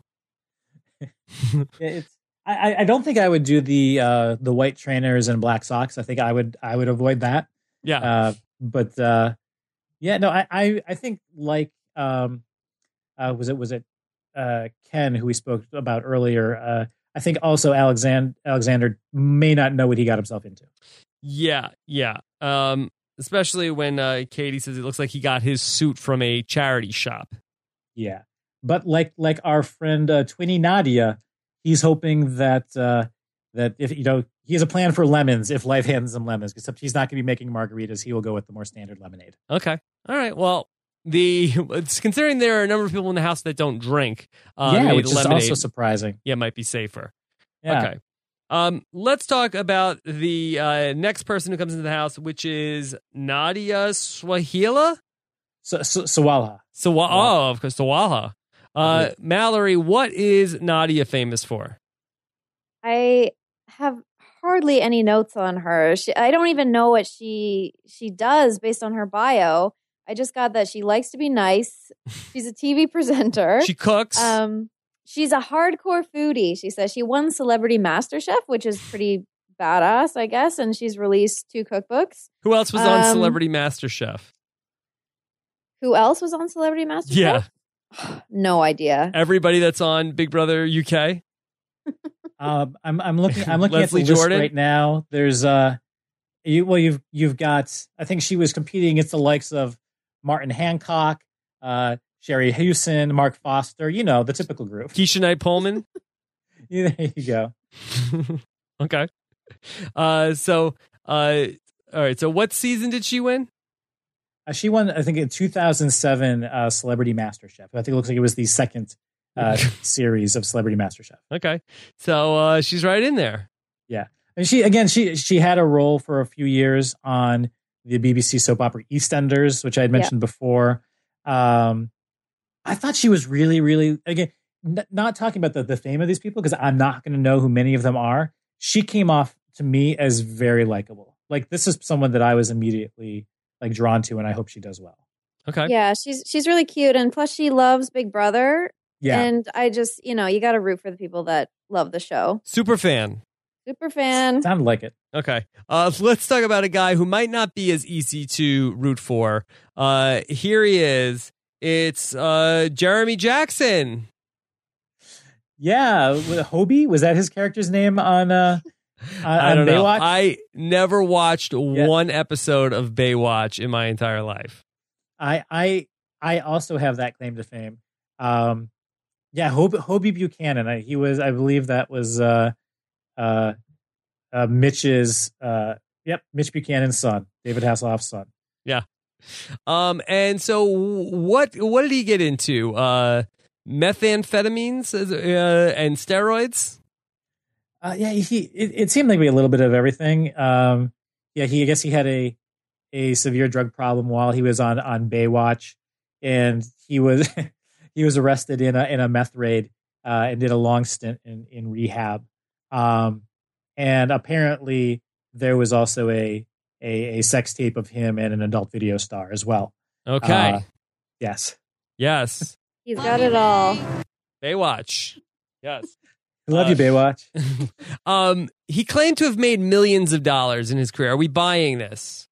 I don't think I would do the white trainers and black socks. I think I would avoid that. Yeah. I think like was it Ken who we spoke about earlier? I think also Alexander may not know what he got himself into. Yeah. Especially when Katie says it looks like he got his suit from a charity shop. Yeah, but like our friend Twinnie Nadia, he's hoping that if he has a plan for lemons if life hands him lemons, except he's not going to be making margaritas. He will go with the more standard lemonade. Okay, all right. Well, considering there are a number of people in the house that don't drink, which is also surprising. Yeah, might be safer. Yeah. Okay. Let's talk about the next person who comes into the house, which is Nadia Swahila. Sawalha. Oh, of course, Sawalha. Mallory, what is Nadia famous for? I have hardly any notes on her. I don't even know what she does based on her bio. I just got that she likes to be nice. She's a TV presenter. She cooks. She's a hardcore foodie. She says she won Celebrity MasterChef, which is pretty badass, I guess. And she's released 2 cookbooks. Who else was on Celebrity MasterChef? Who else was on Celebrity MasterChef? Yeah. No idea. Everybody that's on Big Brother UK. I'm looking at the Leslie list Jordan? right now. There's you've got, I think she was competing against the likes of Martin Hancock, Sherry Hewson, Mark Foster, the typical group. Keisha Knight Pullman. There you go. Okay. All right. So what season did she win? She won, I think, in 2007 Celebrity MasterChef. I think it looks like it was the second series of Celebrity MasterChef. Okay. So she's right in there. Yeah. And she had a role for a few years on the BBC soap opera EastEnders, which I had mentioned before. I thought she was really, really, again, not talking about the fame of these people, because I'm not going to know who many of them are. She came off to me as very likable. Like, this is someone that I was immediately like drawn to, and I hope she does well. Okay. Yeah, she's really cute, and plus she loves Big Brother. Yeah. And I just, you got to root for the people that love the show. Super fan. Super fan. Sounded like it. Okay. Let's talk about a guy who might not be as easy to root for. Here he is. It's Jeremy Jackson. Yeah. Hobie? Was that his character's name on I don't know. Baywatch? I never watched one episode of Baywatch in my entire life. I also have that claim to fame. Hobie Buchanan. He was, I believe that was Mitch's Mitch Buchanan's son, David Hasselhoff's son. Yeah. And so what did he get into? Methamphetamines and steroids? It seemed like a little bit of everything. I guess he had a severe drug problem while he was on Baywatch, and he was he was arrested in a meth raid and did a long stint in rehab. And apparently there was also a sex tape of him and an adult video star as well. Okay. Yes. He's got it all. Baywatch. Yes. I love you, Baywatch. He claimed to have made millions of dollars in his career. Are we buying this?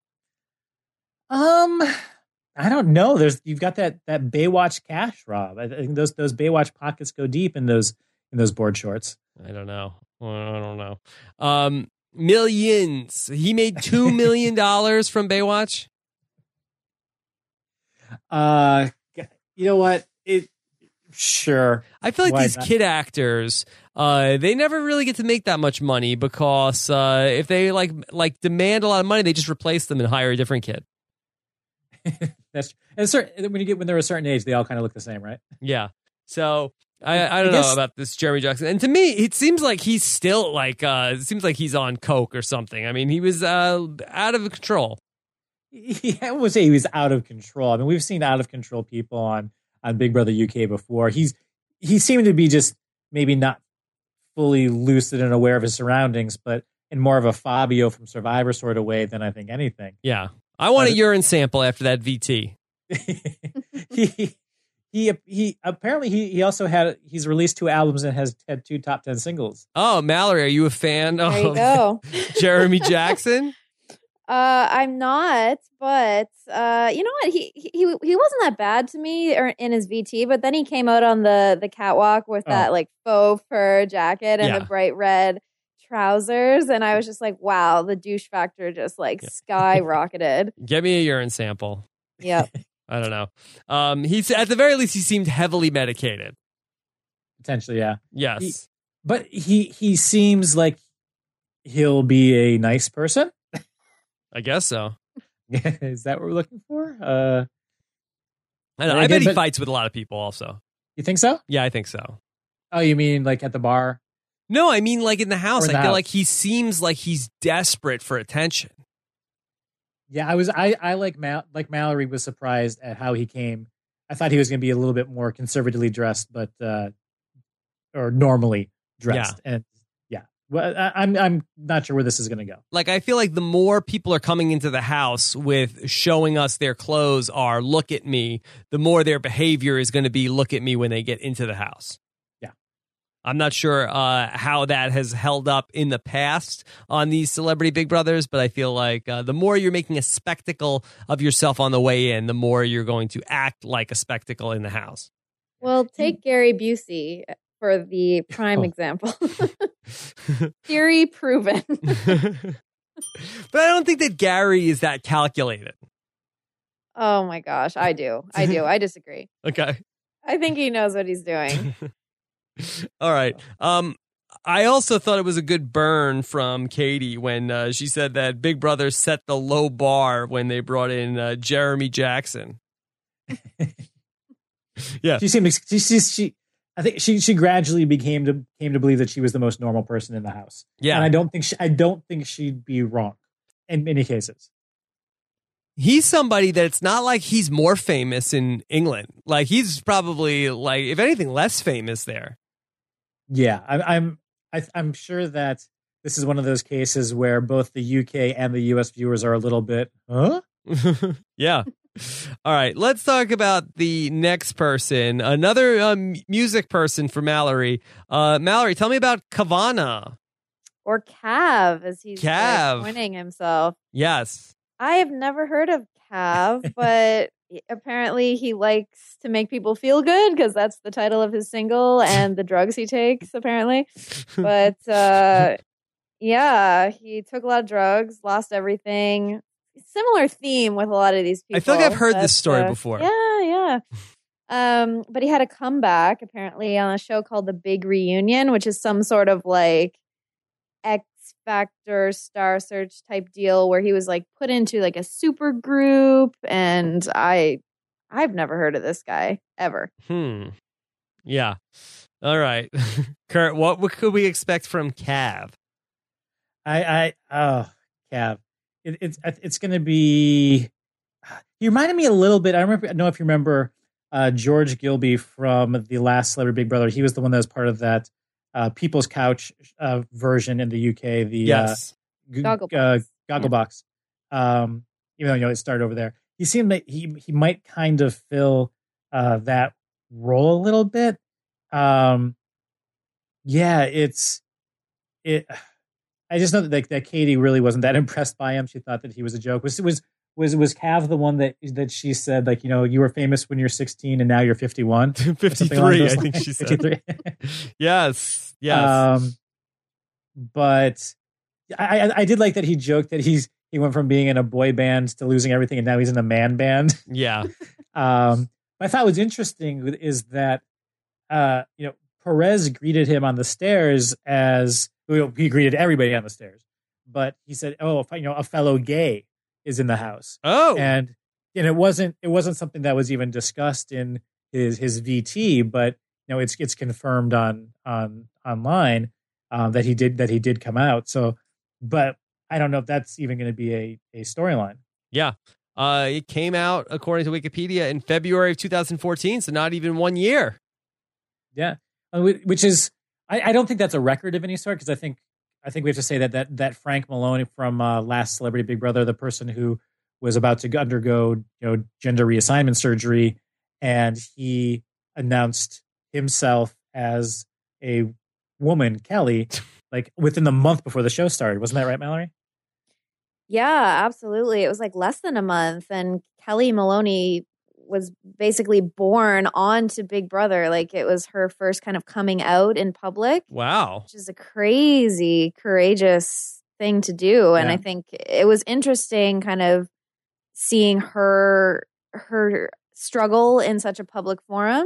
I don't know. You've got that Baywatch cash, Rob. I think those Baywatch pockets go deep in those board shorts. I don't know. Millions. He made $2 million from Baywatch. You know what? Sure. I feel like Why these not? kid actors, they never really get to make that much money because if they like demand a lot of money, they just replace them and hire a different kid. That's when they're a certain age, they all kind of look the same, right? Yeah. So I don't know about this Jeremy Jackson. And to me, it seems like he's still it seems like he's on coke or something. I mean, he was out of control. I would say he was out of control. I mean, we've seen out of control people on Big Brother UK before. He seemed to be just maybe not fully lucid and aware of his surroundings, but in more of a Fabio from Survivor sort of way than I think anything. Yeah. I want a urine sample after that VT. He apparently he also he's released 2 albums and has had 2 top 10 singles. Oh, Mallory, are you a fan There you of go. Jeremy Jackson? I'm not, but you know what? He wasn't that bad to me in his VT, but then he came out on the catwalk with that like faux fur jacket and the bright red trousers, and I was just like, wow, the douche factor just skyrocketed. Get me a urine sample. Yep. I don't know. He's at the very least he seemed heavily medicated. Potentially, yeah. Yes. But he seems like he'll be a nice person. I guess so. Is that what we're looking for? I know. I bet he fights with a lot of people also. You think so? Yeah, I think so. Oh, you mean like at the bar? No, I mean like in the house. I feel like he seems like he's desperate for attention. Yeah, I like Mallory was surprised at how he came. I thought he was going to be a little bit more conservatively dressed, but or normally dressed. Yeah. And yeah, well, I'm not sure where this is going to go. Like I feel like the more people are coming into the house with showing us their clothes are look at me, the more their behavior is going to be look at me when they get into the house. I'm not sure how that has held up in the past on these Celebrity Big Brothers, but I feel like the more you're making a spectacle of yourself on the way in, the more you're going to act like a spectacle in the house. Well, take Gary Busey for the prime example. Theory proven. But I don't think that Gary is that calculated. Oh my gosh, I do. I disagree. Okay. I think he knows what he's doing. All right. I also thought it was a good burn from Katie when she said that Big Brother set the low bar when they brought in Jeremy Jackson. Yeah, she I think she gradually came to believe that she was the most normal person in the house. Yeah, and I don't think she'd be wrong in many cases. He's somebody that it's not like he's more famous in England. Like he's probably like, if anything, less famous there. Yeah, I'm sure that this is one of those cases where both the UK and the US viewers are a little bit, huh? Yeah. All right, let's talk about the next person, another music person for Mallory. Mallory, tell me about Kavana. Or Cav, as he's pointing himself. Yes. I have never heard of Cav, but apparently he likes to make people feel good because that's the title of his single and the drugs he takes, apparently. But yeah, he took a lot of drugs, lost everything. Similar theme with a lot of these people. I feel like I've heard this story before. Yeah. But he had a comeback apparently on a show called The Big Reunion, which is some sort of like X Factor Star Search type deal where he was like put into like a super group, and I've never heard of this guy ever. Yeah. All right. Kurt, what could we expect from Cav? Cav. It's going to be. He reminded me a little bit. I don't know if you remember George Gilby from the last Celebrity Big Brother. He was the one that was part of that People's Couch version in the UK. The yes, Gogglebox. Even though it started over there, he seemed like he might kind of fill that role a little bit. Yeah, I just know that Katie really wasn't that impressed by him. She thought that he was a joke. Was Cav the one that she said, like, you were famous when you're 16 and now you're 51? 53, I think she said. 53. Yes. But I did like that he joked that he went from being in a boy band to losing everything and now he's in a man band. Yeah. I thought was interesting is that Perez greeted him on the stairs as he greeted everybody on the stairs, but he said, "Oh, a fellow gay is in the house." Oh, and it wasn't something that was even discussed in his VT, but it's confirmed on online that he did come out. So, but I don't know if that's even going to be a storyline. Yeah. It came out, according to Wikipedia, in February of 2014, so not even 1 year. Yeah, which is, I don't think that's a record of any sort, because I think we have to say that Frank Maloney from last Celebrity Big Brother, the person who was about to undergo gender reassignment surgery, and he announced himself as a woman, Kelly, like within the month before the show started. Wasn't that right, Mallory? Yeah, absolutely. It was like less than a month, and Kelly Maloney was basically born onto Big Brother. Like it was her first kind of coming out in public. Wow. Which is a crazy, courageous thing to do. And I think it was interesting kind of seeing her struggle in such a public forum.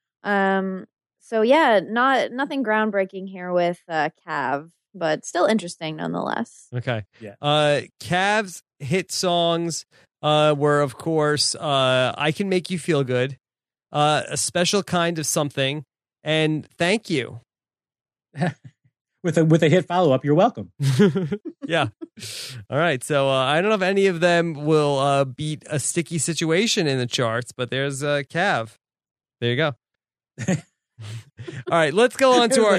So yeah, nothing groundbreaking here with Cav, but still interesting nonetheless. Okay. Yeah. Cav's hit songs were, of course, I Can Make You Feel Good, A Special Kind of Something, and Thank You. with a hit follow-up, you're welcome. Yeah. All right. So I don't know if any of them will beat A Sticky Situation in the charts, but there's Cav. There you go. All right, let's go on to our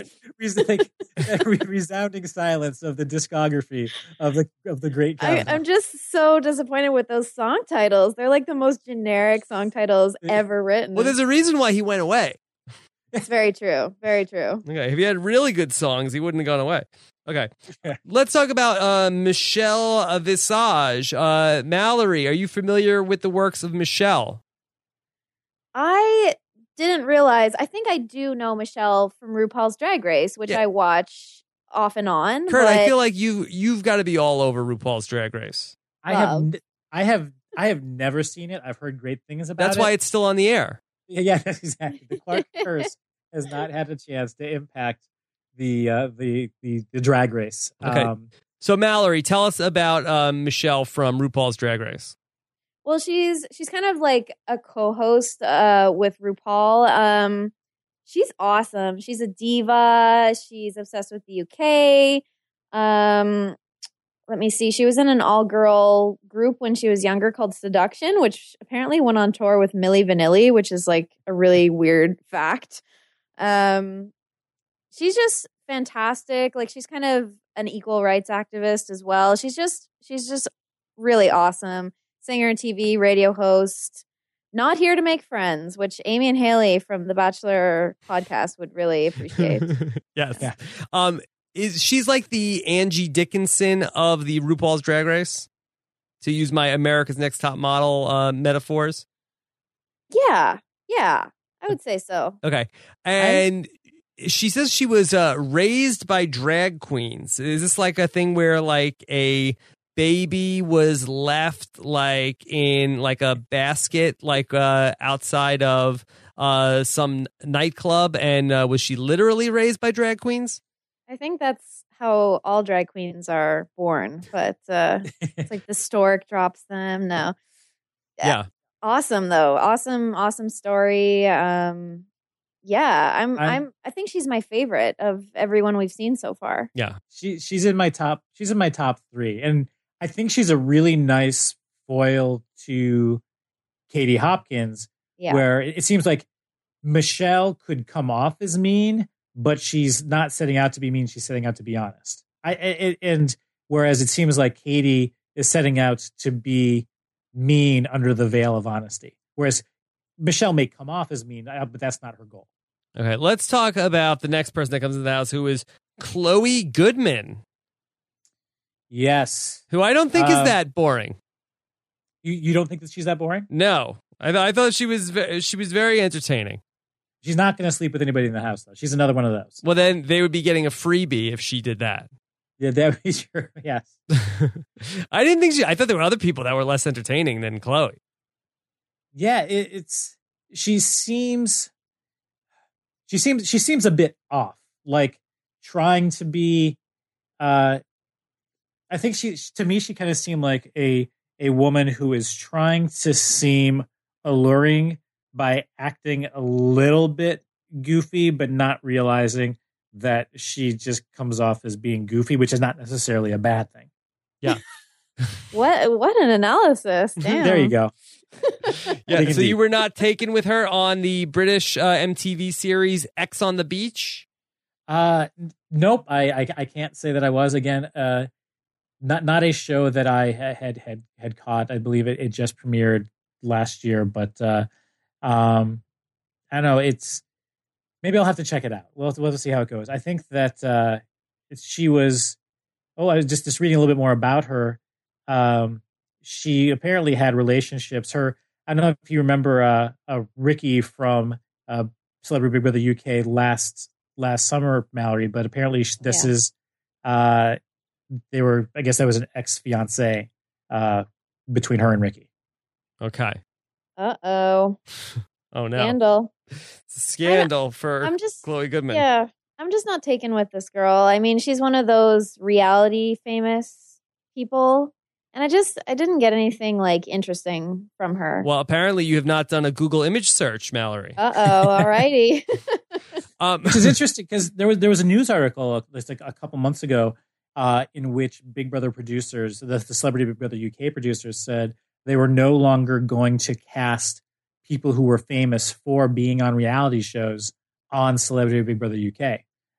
resounding silence of the discography of the great Cav. I'm just so disappointed with those song titles. They're like the most generic song titles ever written. Well, there's a reason why he went away. It's very true. Very true. Okay, if he had really good songs, he wouldn't have gone away. Okay, let's talk about Michelle Visage. Mallory, are you familiar with the works of Michelle? I didn't realize. I think I do know Michelle from RuPaul's Drag Race, which I watch off and on. Kurt, I feel like you've got to be all over RuPaul's Drag Race. I have never seen it. I've heard great things about it. That's why it's still on the air. Yeah, that's exactly. The Clark curse has not had a chance to impact the drag race. Okay. So Mallory, tell us about Michelle from RuPaul's Drag Race. Well, she's kind of like a co-host with RuPaul. She's awesome. She's a diva. She's obsessed with the UK. Let me see. She was in an all-girl group when she was younger called Seduction, which apparently went on tour with Milli Vanilli, which is like a really weird fact. She's just fantastic. Like, she's kind of an equal rights activist as well. She's just really awesome. Singer, TV, radio host. Not here to make friends, which Amy and Haley from the Bachelor podcast would really appreciate. Yes. Yeah. She's like the Angie Dickinson of the RuPaul's Drag Race, to use my America's Next Top Model metaphors? Yeah, I would say so. Okay. And she says she was raised by drag queens. Is this like a thing where like a baby was left like in like a basket like outside of some nightclub, and was she literally raised by drag queens? I think that's how all drag queens are born, but it's like the stork drops them. No. Yeah. Awesome though. Awesome story. Yeah, I think she's my favorite of everyone we've seen so far. Yeah. She's in my top 3. And I think she's a really nice foil to Katie Hopkins, where it seems like Michelle could come off as mean, but she's not setting out to be mean. She's setting out to be honest. And whereas it seems like Katie is setting out to be mean under the veil of honesty, whereas Michelle may come off as mean, but that's not her goal. Okay, let's talk about the next person that comes into the house, who is Chloe Goodman. Yes. Who I don't think is that boring. You don't think that she's that boring? No. I thought she was very entertaining. She's not going to sleep with anybody in the house, though. She's another one of those. Well, then they would be getting a freebie if she did that. Yeah, that would be true. Yes. I thought there were other people that were less entertaining than Chloe. Yeah, she seems a bit off, like trying to be I think to me she kind of seemed like a woman who is trying to seem alluring by acting a little bit goofy, but not realizing that she just comes off as being goofy, which is not necessarily a bad thing. Yeah. What an analysis. Damn. There you go. Yeah, so you were not taken with her on the British MTV series X on the Beach? Nope. I can't say that I was. Again, not a show that I had caught. I believe it just premiered last year, but I don't know. Maybe I'll have to check it out. We'll have to see how it goes. I think that she was. Oh, I was just reading a little bit more about her. She apparently had relationships. I don't know if you remember Ricky from Celebrity Big Brother UK last summer, Mallory, but apparently this is I guess that was an ex-fiance between her and Ricky. Okay. Uh-oh. Oh no. Scandal. It's a scandal for Chloe Goodman. Yeah. I'm just not taken with this girl. I mean, she's one of those reality famous people. And I didn't get anything like interesting from her. Well, apparently you have not done a Google image search, Mallory. Uh-oh, all righty. Which is interesting because there was a news article like a couple months ago in which Big Brother producers, the Celebrity Big Brother UK producers, said they were no longer going to cast people who were famous for being on reality shows on Celebrity Big Brother UK.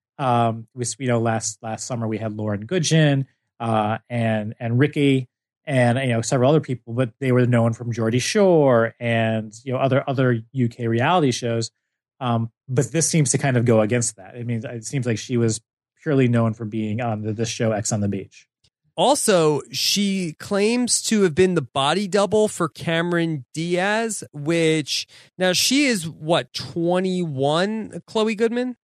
Last summer we had Lauren Goodgen and Ricky. And several other people, but they were known from Geordie Shore and other UK reality shows. But this seems to kind of go against that. I mean, it seems like she was purely known for being on this show X on the Beach. Also, she claims to have been the body double for Cameron Diaz, which now she is 21, Chloe Goodman?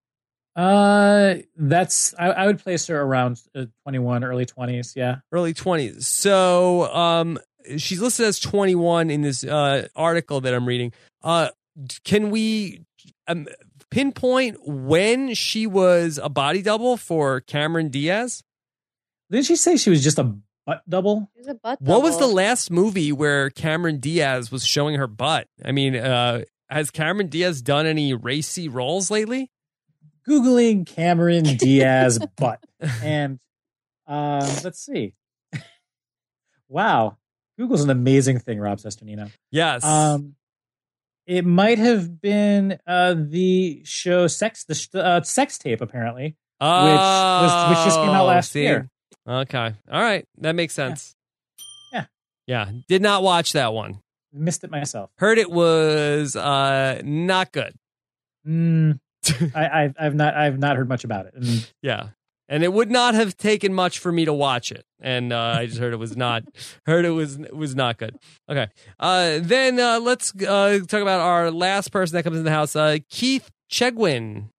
I would place her around 21, early 20s. Yeah. Early 20s. So, she's listed as 21 in this article that I'm reading. Can we pinpoint when she was a body double for Cameron Diaz? Didn't she say she was just a butt double? It was a butt What was the double. last movie where Cameron Diaz was showing her butt? I mean, has Cameron Diaz done any racy roles lately? Googling Cameron Diaz butt. And let's see. Wow. Google's an amazing thing, Rob Sesternino. Yes. It might have been the show Sex Tape, apparently, which just came out last year. Okay. All right. That makes sense. Yeah. Did not watch that one. Missed it myself. Heard it was not good. I've not heard much about it. Yeah. And it would not have taken much for me to watch it. And I just heard it was not not good. Okay. Then let's talk about our last person that comes in the house, Keith Chegwin.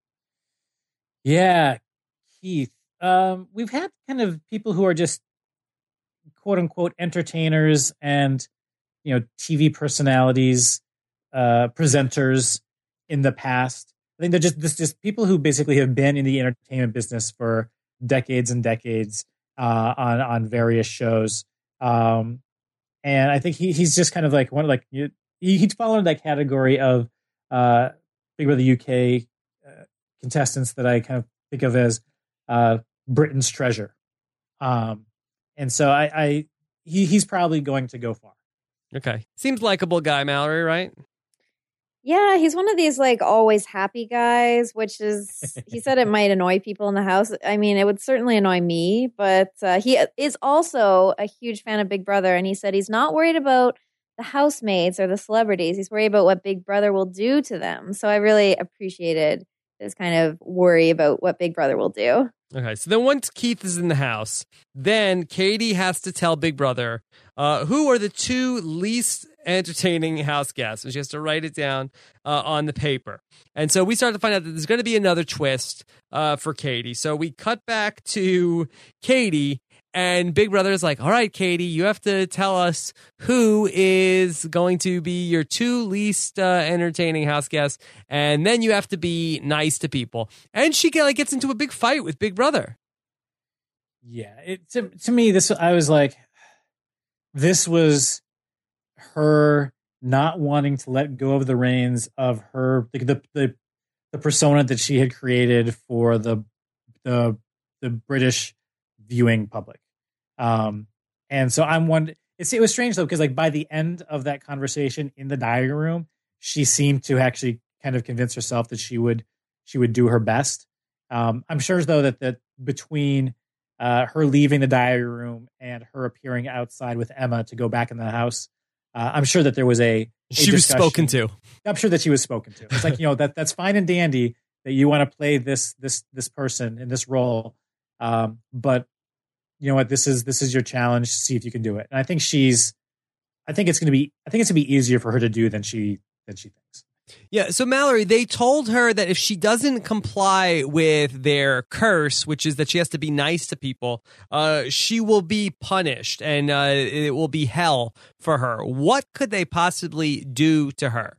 Yeah, Keith. We've had kind of people who are just quote unquote entertainers and TV personalities, presenters in the past. I think they're just people who basically have been in the entertainment business for decades and decades on various shows. And I think he's just kind of like he's following that category of Big Brother UK contestants that I kind of think of as Britain's treasure. And so he's probably going to go far. Okay. Seems likable guy, Mallory, right? Yeah, he's one of these like always happy guys, which is, he said it might annoy people in the house. I mean, it would certainly annoy me, but he is also a huge fan of Big Brother. And he said he's not worried about the housemates or the celebrities. He's worried about what Big Brother will do to them. So I really appreciated his kind of worry about what Big Brother will do. Okay, so then once Keith is in the house, then Katie has to tell Big Brother who are the two least entertaining house guests, and she has to write it down on the paper. And so we start to find out that there's going to be another twist for Katie. So we cut back to Katie, and Big Brother is like, all right, Katie, you have to tell us who is going to be your two least entertaining house guests, and then you have to be nice to people. And she gets into a big fight with Big Brother. Yeah, to me, I was like, this was her not wanting to let go of the reins of her the persona that she had created for the British viewing public. And so it was strange though, because like by the end of that conversation in the dining room, she seemed to actually kind of convince herself that she would do her best. I'm sure though that between her leaving the diary room and her appearing outside with Emma to go back in the house, I'm sure that there was she was spoken to. I'm sure that she was spoken to. It's like, that's fine and dandy that you want to play this person in this role, but you know what, this is your challenge. See if you can do it. And I think it's going to be easier for her to do than she thinks. Yeah, so Mallory, they told her that if she doesn't comply with their curse, which is that she has to be nice to people, she will be punished and it will be hell for her. What could they possibly do to her?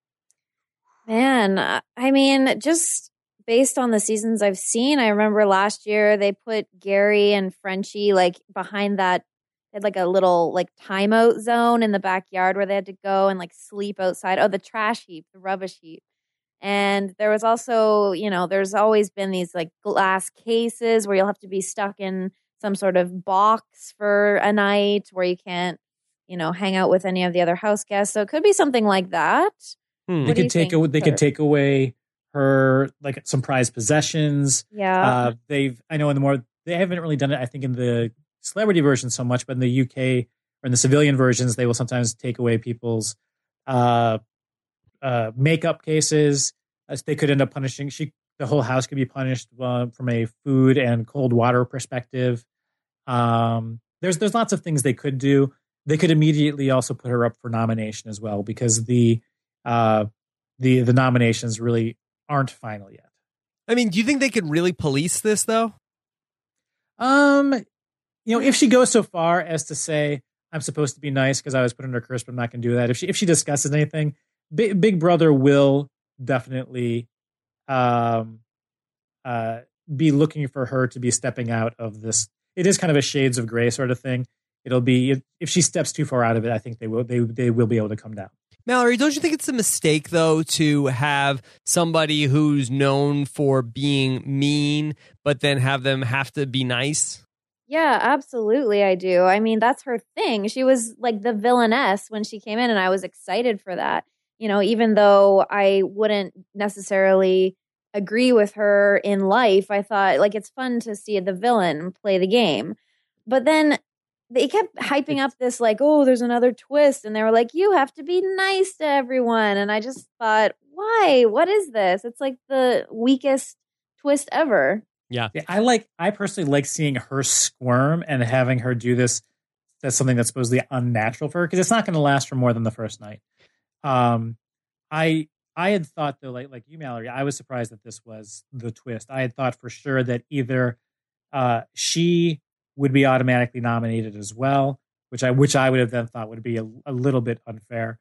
Man, I mean, just based on the seasons I've seen, I remember last year they put Gary and Frenchie like behind that. They had like a little like timeout zone in the backyard where they had to go and like sleep outside. Oh, the trash heap, the rubbish heap. And there was also, there's always been these like glass cases where you'll have to be stuck in some sort of box for a night where you can't, hang out with any of the other house guests. So it could be something like that. They could take away her like some prized possessions. Yeah. They haven't really done it, I think, in the celebrity version so much, but in the UK or in the civilian versions, they will sometimes take away people's makeup cases. They could end up punishing. The whole house could be punished from a food and cold water perspective. There's lots of things they could do. They could immediately also put her up for nomination as well, because the nominations really aren't final yet. I mean, do you think they could really police this though? If she goes so far as to say, I'm supposed to be nice because I was put under curse, but I'm not going to do that. If she discusses anything, Big Brother will definitely um, be looking for her to be stepping out of this. It is kind of a shades of gray sort of thing. It'll be if she steps too far out of it, I think they will be able to come down. Mallory, don't you think it's a mistake, though, to have somebody who's known for being mean, but then have them have to be nice? Yeah, absolutely, I do. I mean, that's her thing. She was like the villainess when she came in, and I was excited for that. You know, even though I wouldn't necessarily agree with her in life, I thought, like, it's fun to see the villain play the game. But then they kept hyping up this, like, oh, there's another twist. And they were like, you have to be nice to everyone. And I just thought, why? What is this? It's like the weakest twist ever. Yeah. I personally like seeing her squirm and having her do this. That's something that's supposedly unnatural for her because it's not going to last for more than the first night. I had thought though, like you, Mallory, I was surprised that this was the twist. I had thought for sure that either she would be automatically nominated as well, which I would have then thought would be a little bit unfair,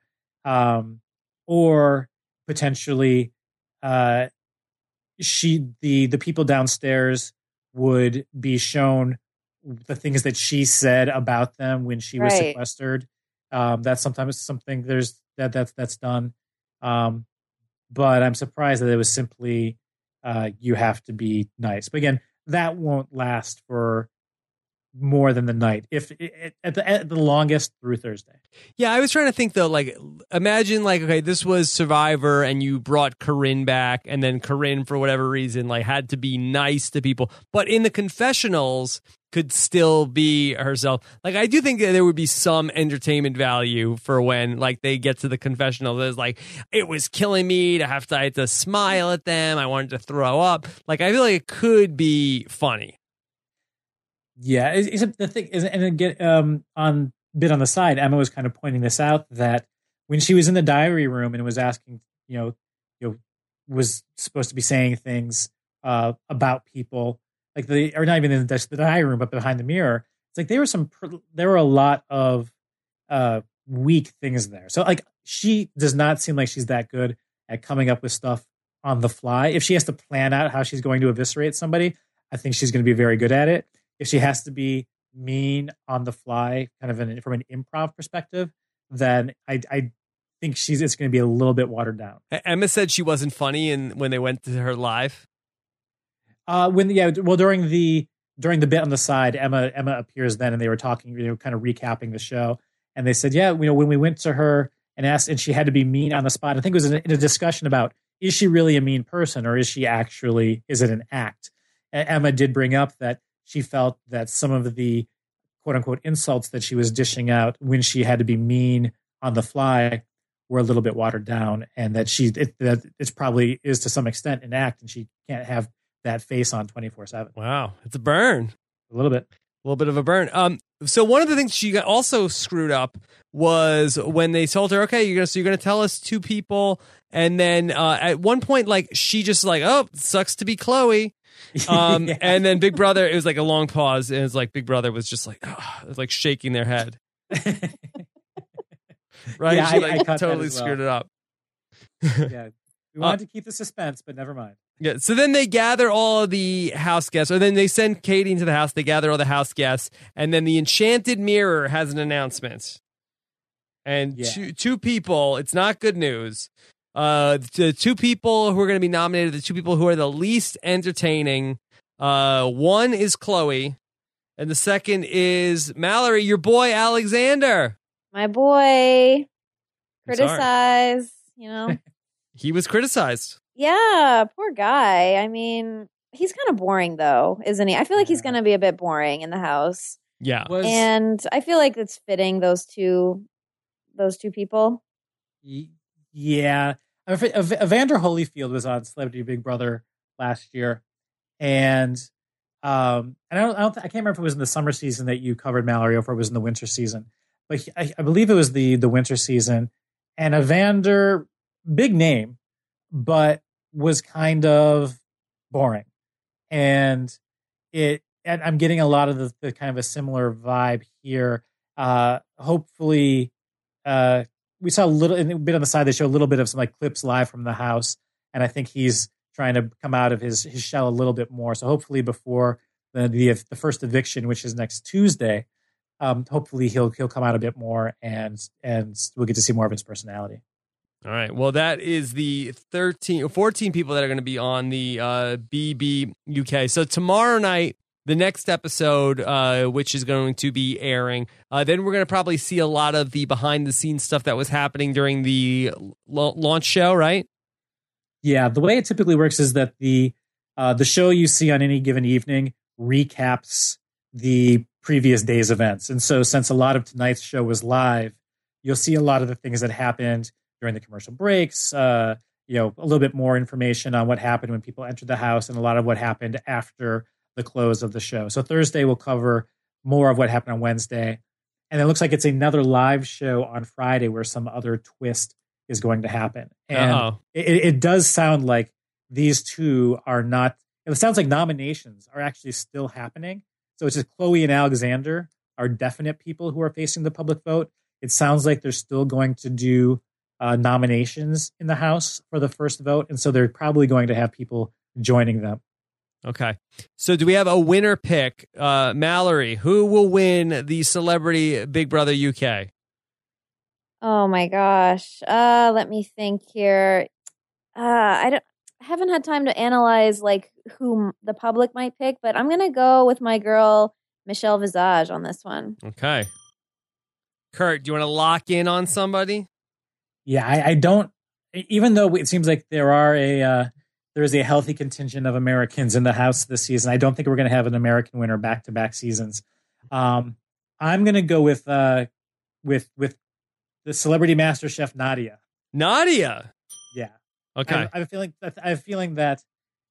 or potentially the people downstairs would be shown the things that she said about them when she was sequestered. That's sometimes something that's done, but I'm surprised that it was simply you have to be nice. But again, that won't last for more than the night, if at the longest through Thursday. Yeah, I was trying to think though, like imagine like, okay, this was Survivor and you brought Corinne back, and then Corinne for whatever reason like had to be nice to people, but in the confessionals could still be herself. Like I do think that there would be some entertainment value for when like they get to the confessional. There's like, it was killing me to I had to smile at them, I wanted to throw up. Like I feel like it could be funny. Yeah, the thing is, and again, on bit on the side, Emma was kind of pointing this out that when she was in the diary room and was asking, was supposed to be saying things about people, like or not even in the diary room, but behind the mirror. It's like there were a lot of weak things there. So like she does not seem like she's that good at coming up with stuff on the fly. If she has to plan out how she's going to eviscerate somebody, I think she's going to be very good at it. If she has to be mean on the fly, kind of from an improv perspective, then I think it's going to be a little bit watered down. Emma said she wasn't funny when they went to her live. During the bit on the side, Emma appears then, and they were talking, kind of recapping the show, and they said, yeah, when we went to her and asked, and she had to be mean on the spot. I think it was in a discussion about, is she really a mean person, or is it an act? And Emma did bring up that she felt that some of the quote unquote insults that she was dishing out when she had to be mean on the fly were a little bit watered down, and that it's probably is to some extent an act, and she can't have that face on 24/7. Wow. It's a burn. A little bit of a burn. So one of the things she got also screwed up was when they told her, okay, you're going to tell us two people. And then at one point, like she just like, oh, sucks to be Chloe. Yeah. And then Big Brother, it was like a long pause, and it was like Big Brother was just like, it was like shaking their head. Right? Yeah, she I totally screwed it up. Yeah. We wanted to keep the suspense, but never mind. Yeah. So then they gather all of the house guests, or then they send Katie into the house. They gather all the house guests, and then the Enchanted Mirror has an announcement. And two people, it's not good news. The two people who are going to be nominated, the two people who are the least entertaining, one is Chloe, and the second is Mallory, your boy Alexander. My boy. Criticized, He was criticized. Yeah, poor guy. I mean, he's kind of boring though, isn't he? I feel like he's going to be a bit boring in the house. Yeah. And I feel like it's fitting those two people. Yeah. Evander Holyfield was on Celebrity Big Brother last year, and I can't remember if it was in the summer season that you covered, Mallory, or if it was in the winter season. But I believe it was the winter season, and Evander, big name, but was kind of boring, and I'm getting a lot of the kind of a similar vibe here. Hopefully, we saw a bit on the side. They show a little bit of some like clips live from the house, and I think he's trying to come out of his shell a little bit more. So hopefully before the first eviction, which is next Tuesday, hopefully he'll come out a bit more, and we'll get to see more of his personality. All right. Well, that is the 14 people that are going to be on the BB UK. So tomorrow night, the next episode, which is going to be airing, then we're going to probably see a lot of the behind-the-scenes stuff that was happening during the launch show, right? Yeah, the way it typically works is that the show you see on any given evening recaps the previous day's events. And so since a lot of tonight's show was live, you'll see a lot of the things that happened during the commercial breaks, a little bit more information on what happened when people entered the house, and a lot of what happened after the close of the show. So Thursday will cover more of what happened on Wednesday. And it looks like it's another live show on Friday where some other twist is going to happen. And it does sound like these two are not, it sounds like nominations are actually still happening. So it's just Chloe and Alexander are definite people who are facing the public vote. It sounds like they're still going to do nominations in the House for the first vote. And so they're probably going to have people joining them. Okay. So do we have a winner pick? Mallory, who will win the Celebrity Big Brother UK? Oh my gosh. Let me think here. I haven't had time to analyze like who the public might pick, but I'm going to go with my girl, Michelle Visage, on this one. Okay. Kurt, do you want to lock in on somebody? Yeah, I don't, even though it seems like there is a healthy contingent of Americans in the House this season, I don't think we're going to have an American winner back-to-back seasons. I'm going to go with the Celebrity Master Chef Nadia. Nadia? Yeah. Okay. I have a feeling that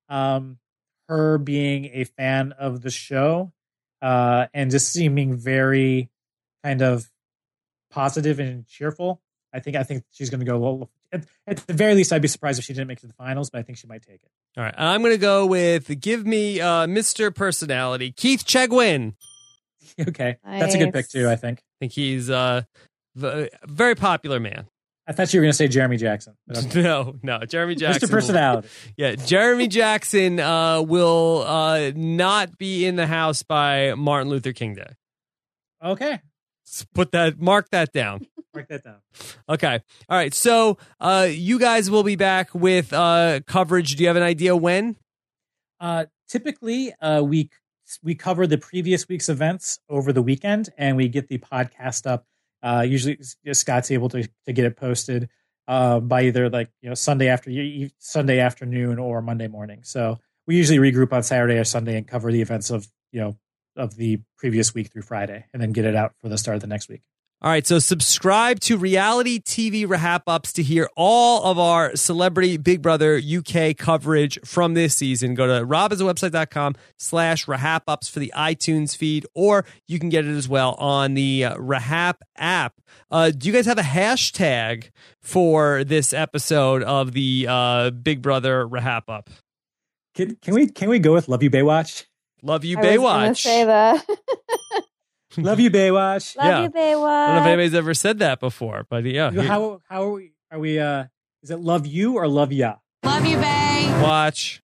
her being a fan of the show and just seeming very kind of positive and cheerful, I think she's going to go. Well, at the very least, I'd be surprised if she didn't make it to the finals, but I think she might take it. All right. I'm going to go with give me Mr. Personality, Keith Chegwin. Okay. Nice. That's a good pick, too, I think. I think he's a very popular man. I thought you were going to say Jeremy Jackson. Okay. No, Jeremy Jackson. Mr. Personality. Jeremy Jackson will not be in the House by Martin Luther King Day. Okay. Mark that down. Mark that down. Okay. All right. So you guys will be back with coverage. Do you have an idea when? Typically, we cover the previous week's events over the weekend, and we get the podcast up. Usually, Scott's able to get it posted by either Sunday afternoon or Monday morning. So we usually regroup on Saturday or Sunday and cover the events of the previous week through Friday, and then get it out for the start of the next week. All right, so subscribe to Reality TV Rahap Ups to hear all of our Celebrity Big Brother UK coverage from this season. Go to robhasawebsite.com/Rahap Ups for the iTunes feed, or you can get it as well on the Rahap app. Do you guys have a hashtag for this episode of the Big Brother Rahap Up? Can we go with Love You Baywatch? Love You I was Baywatch. gonna say that. Love you, Baywatch. Love you, Baywatch. I don't know if anybody's ever said that before, but yeah. How are we? Are we? Is it love you or love ya? Love you, Bay. Watch.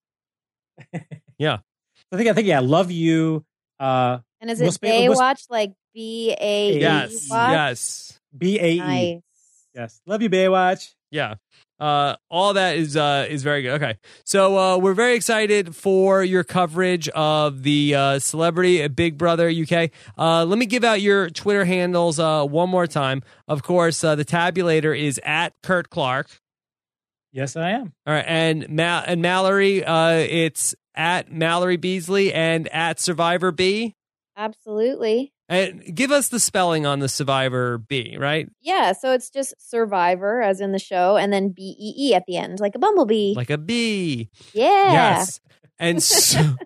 Yeah. I think yeah. Love you. And is it Baywatch like BAE? Yes. Yes. BAE. Nice. Yes. Love you, Baywatch. Yeah. All that is very good. Okay. So we're very excited for your coverage of the Celebrity Big Brother UK. Let me give out your Twitter handles one more time. Of course, the tabulator is at Kurt Clark. Yes, I am. All right, and Mallory, it's at Mallory Beasley and at Survivor B. Absolutely. And give us the spelling on the Survivor B, right? Yeah, so it's just Survivor, as in the show, and then BEE at the end, like a bumblebee. Like a bee. Yeah. Yes. And so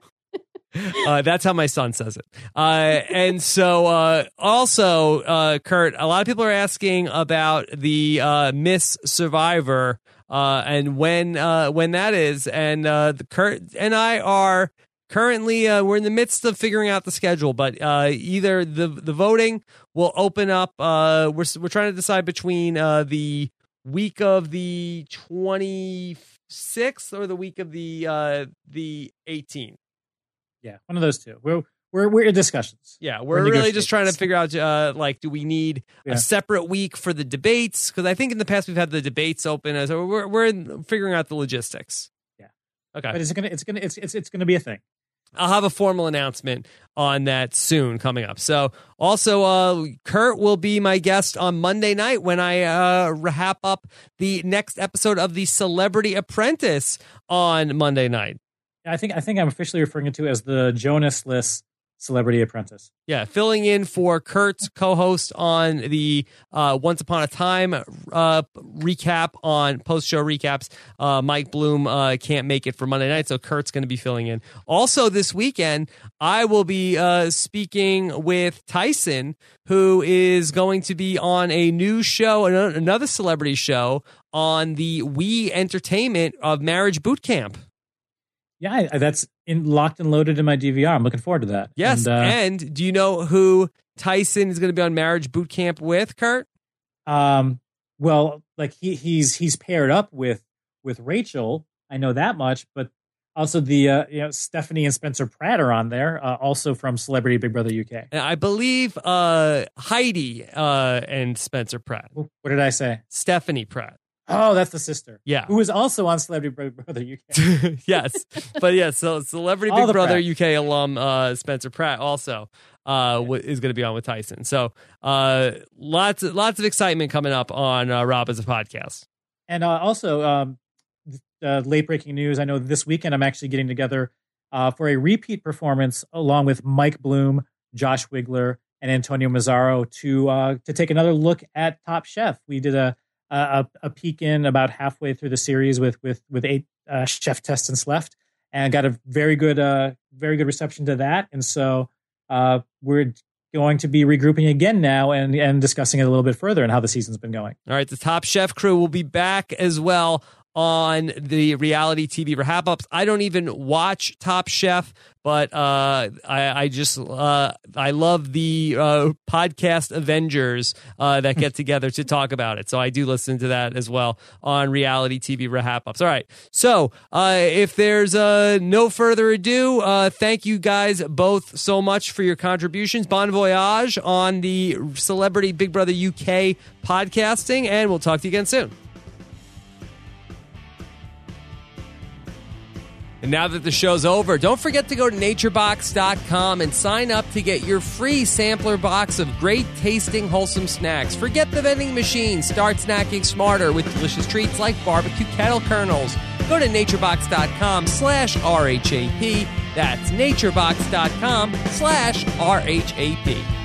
that's how my son says it. And so also, Kurt, a lot of people are asking about the Miss Survivor and when that is. And Kurt and I are currently we're in the midst of figuring out the schedule, but either the voting will open up. We're trying to decide between the week of the 25th 6th or the week of the 18th. Yeah, one of those two. We're in discussions. Yeah, we're really just trying to figure out, do we need a separate week for the debates? Because I think in the past we've had the debates open, so we're figuring out the logistics. Yeah. Okay. But it's gonna be a thing. I'll have a formal announcement on that soon coming up. So also, Kurt will be my guest on Monday night when I wrap up the next episode of The Celebrity Apprentice on Monday night. I think I'm officially referring it to as the Jonas-less Celebrity Apprentice. Yeah, filling in for Kurt's co-host on the Once Upon a Time recap on post-show recaps. Mike Bloom can't make it for Monday night, so Kurt's going to be filling in. Also this weekend, I will be speaking with Tyson, who is going to be on a new show, another celebrity show on the We Entertainment of Marriage Boot Camp. Yeah, that's locked and loaded in my DVR. I'm looking forward to that. Yes, and do you know who Tyson is going to be on Marriage Boot Camp with, Kurt? Well, like he's paired up with Rachel. I know that much, but also the Stephanie and Spencer Pratt are on there, also from Celebrity Big Brother UK. And I believe Heidi and Spencer Pratt. What did I say? Stephanie Pratt. Oh, that's the sister. Yeah. Who is also on Celebrity Big Brother UK. Yes. But yeah, so Celebrity Big Brother UK alum Spencer Pratt also is going to be on with Tyson. So lots of excitement coming up on Rob as a podcast. And also, late breaking news. I know this weekend I'm actually getting together for a repeat performance along with Mike Bloom, Josh Wigler, and Antonio Mazzaro to take another look at Top Chef. We did a peek in about halfway through the series with 8 chef testants left, and got a very good reception to that. And so we're going to be regrouping again now and discussing it a little bit further and how the season's been going. All right, the Top Chef crew will be back as well on the reality TV wrap-ups. I don't even watch Top Chef, but I love the podcast Avengers that get together to talk about it. So I do listen to that as well on reality TV wrap-ups. All right. So if there's no further ado, thank you guys both so much for your contributions. Bon voyage on the Celebrity Big Brother UK podcasting, and we'll talk to you again soon. And now that the show's over, don't forget to go to naturebox.com and sign up to get your free sampler box of great tasting, wholesome snacks. Forget the vending machine. Start snacking smarter with delicious treats like barbecue kettle kernels. Go to naturebox.com/RHAP. That's naturebox.com/RHAP.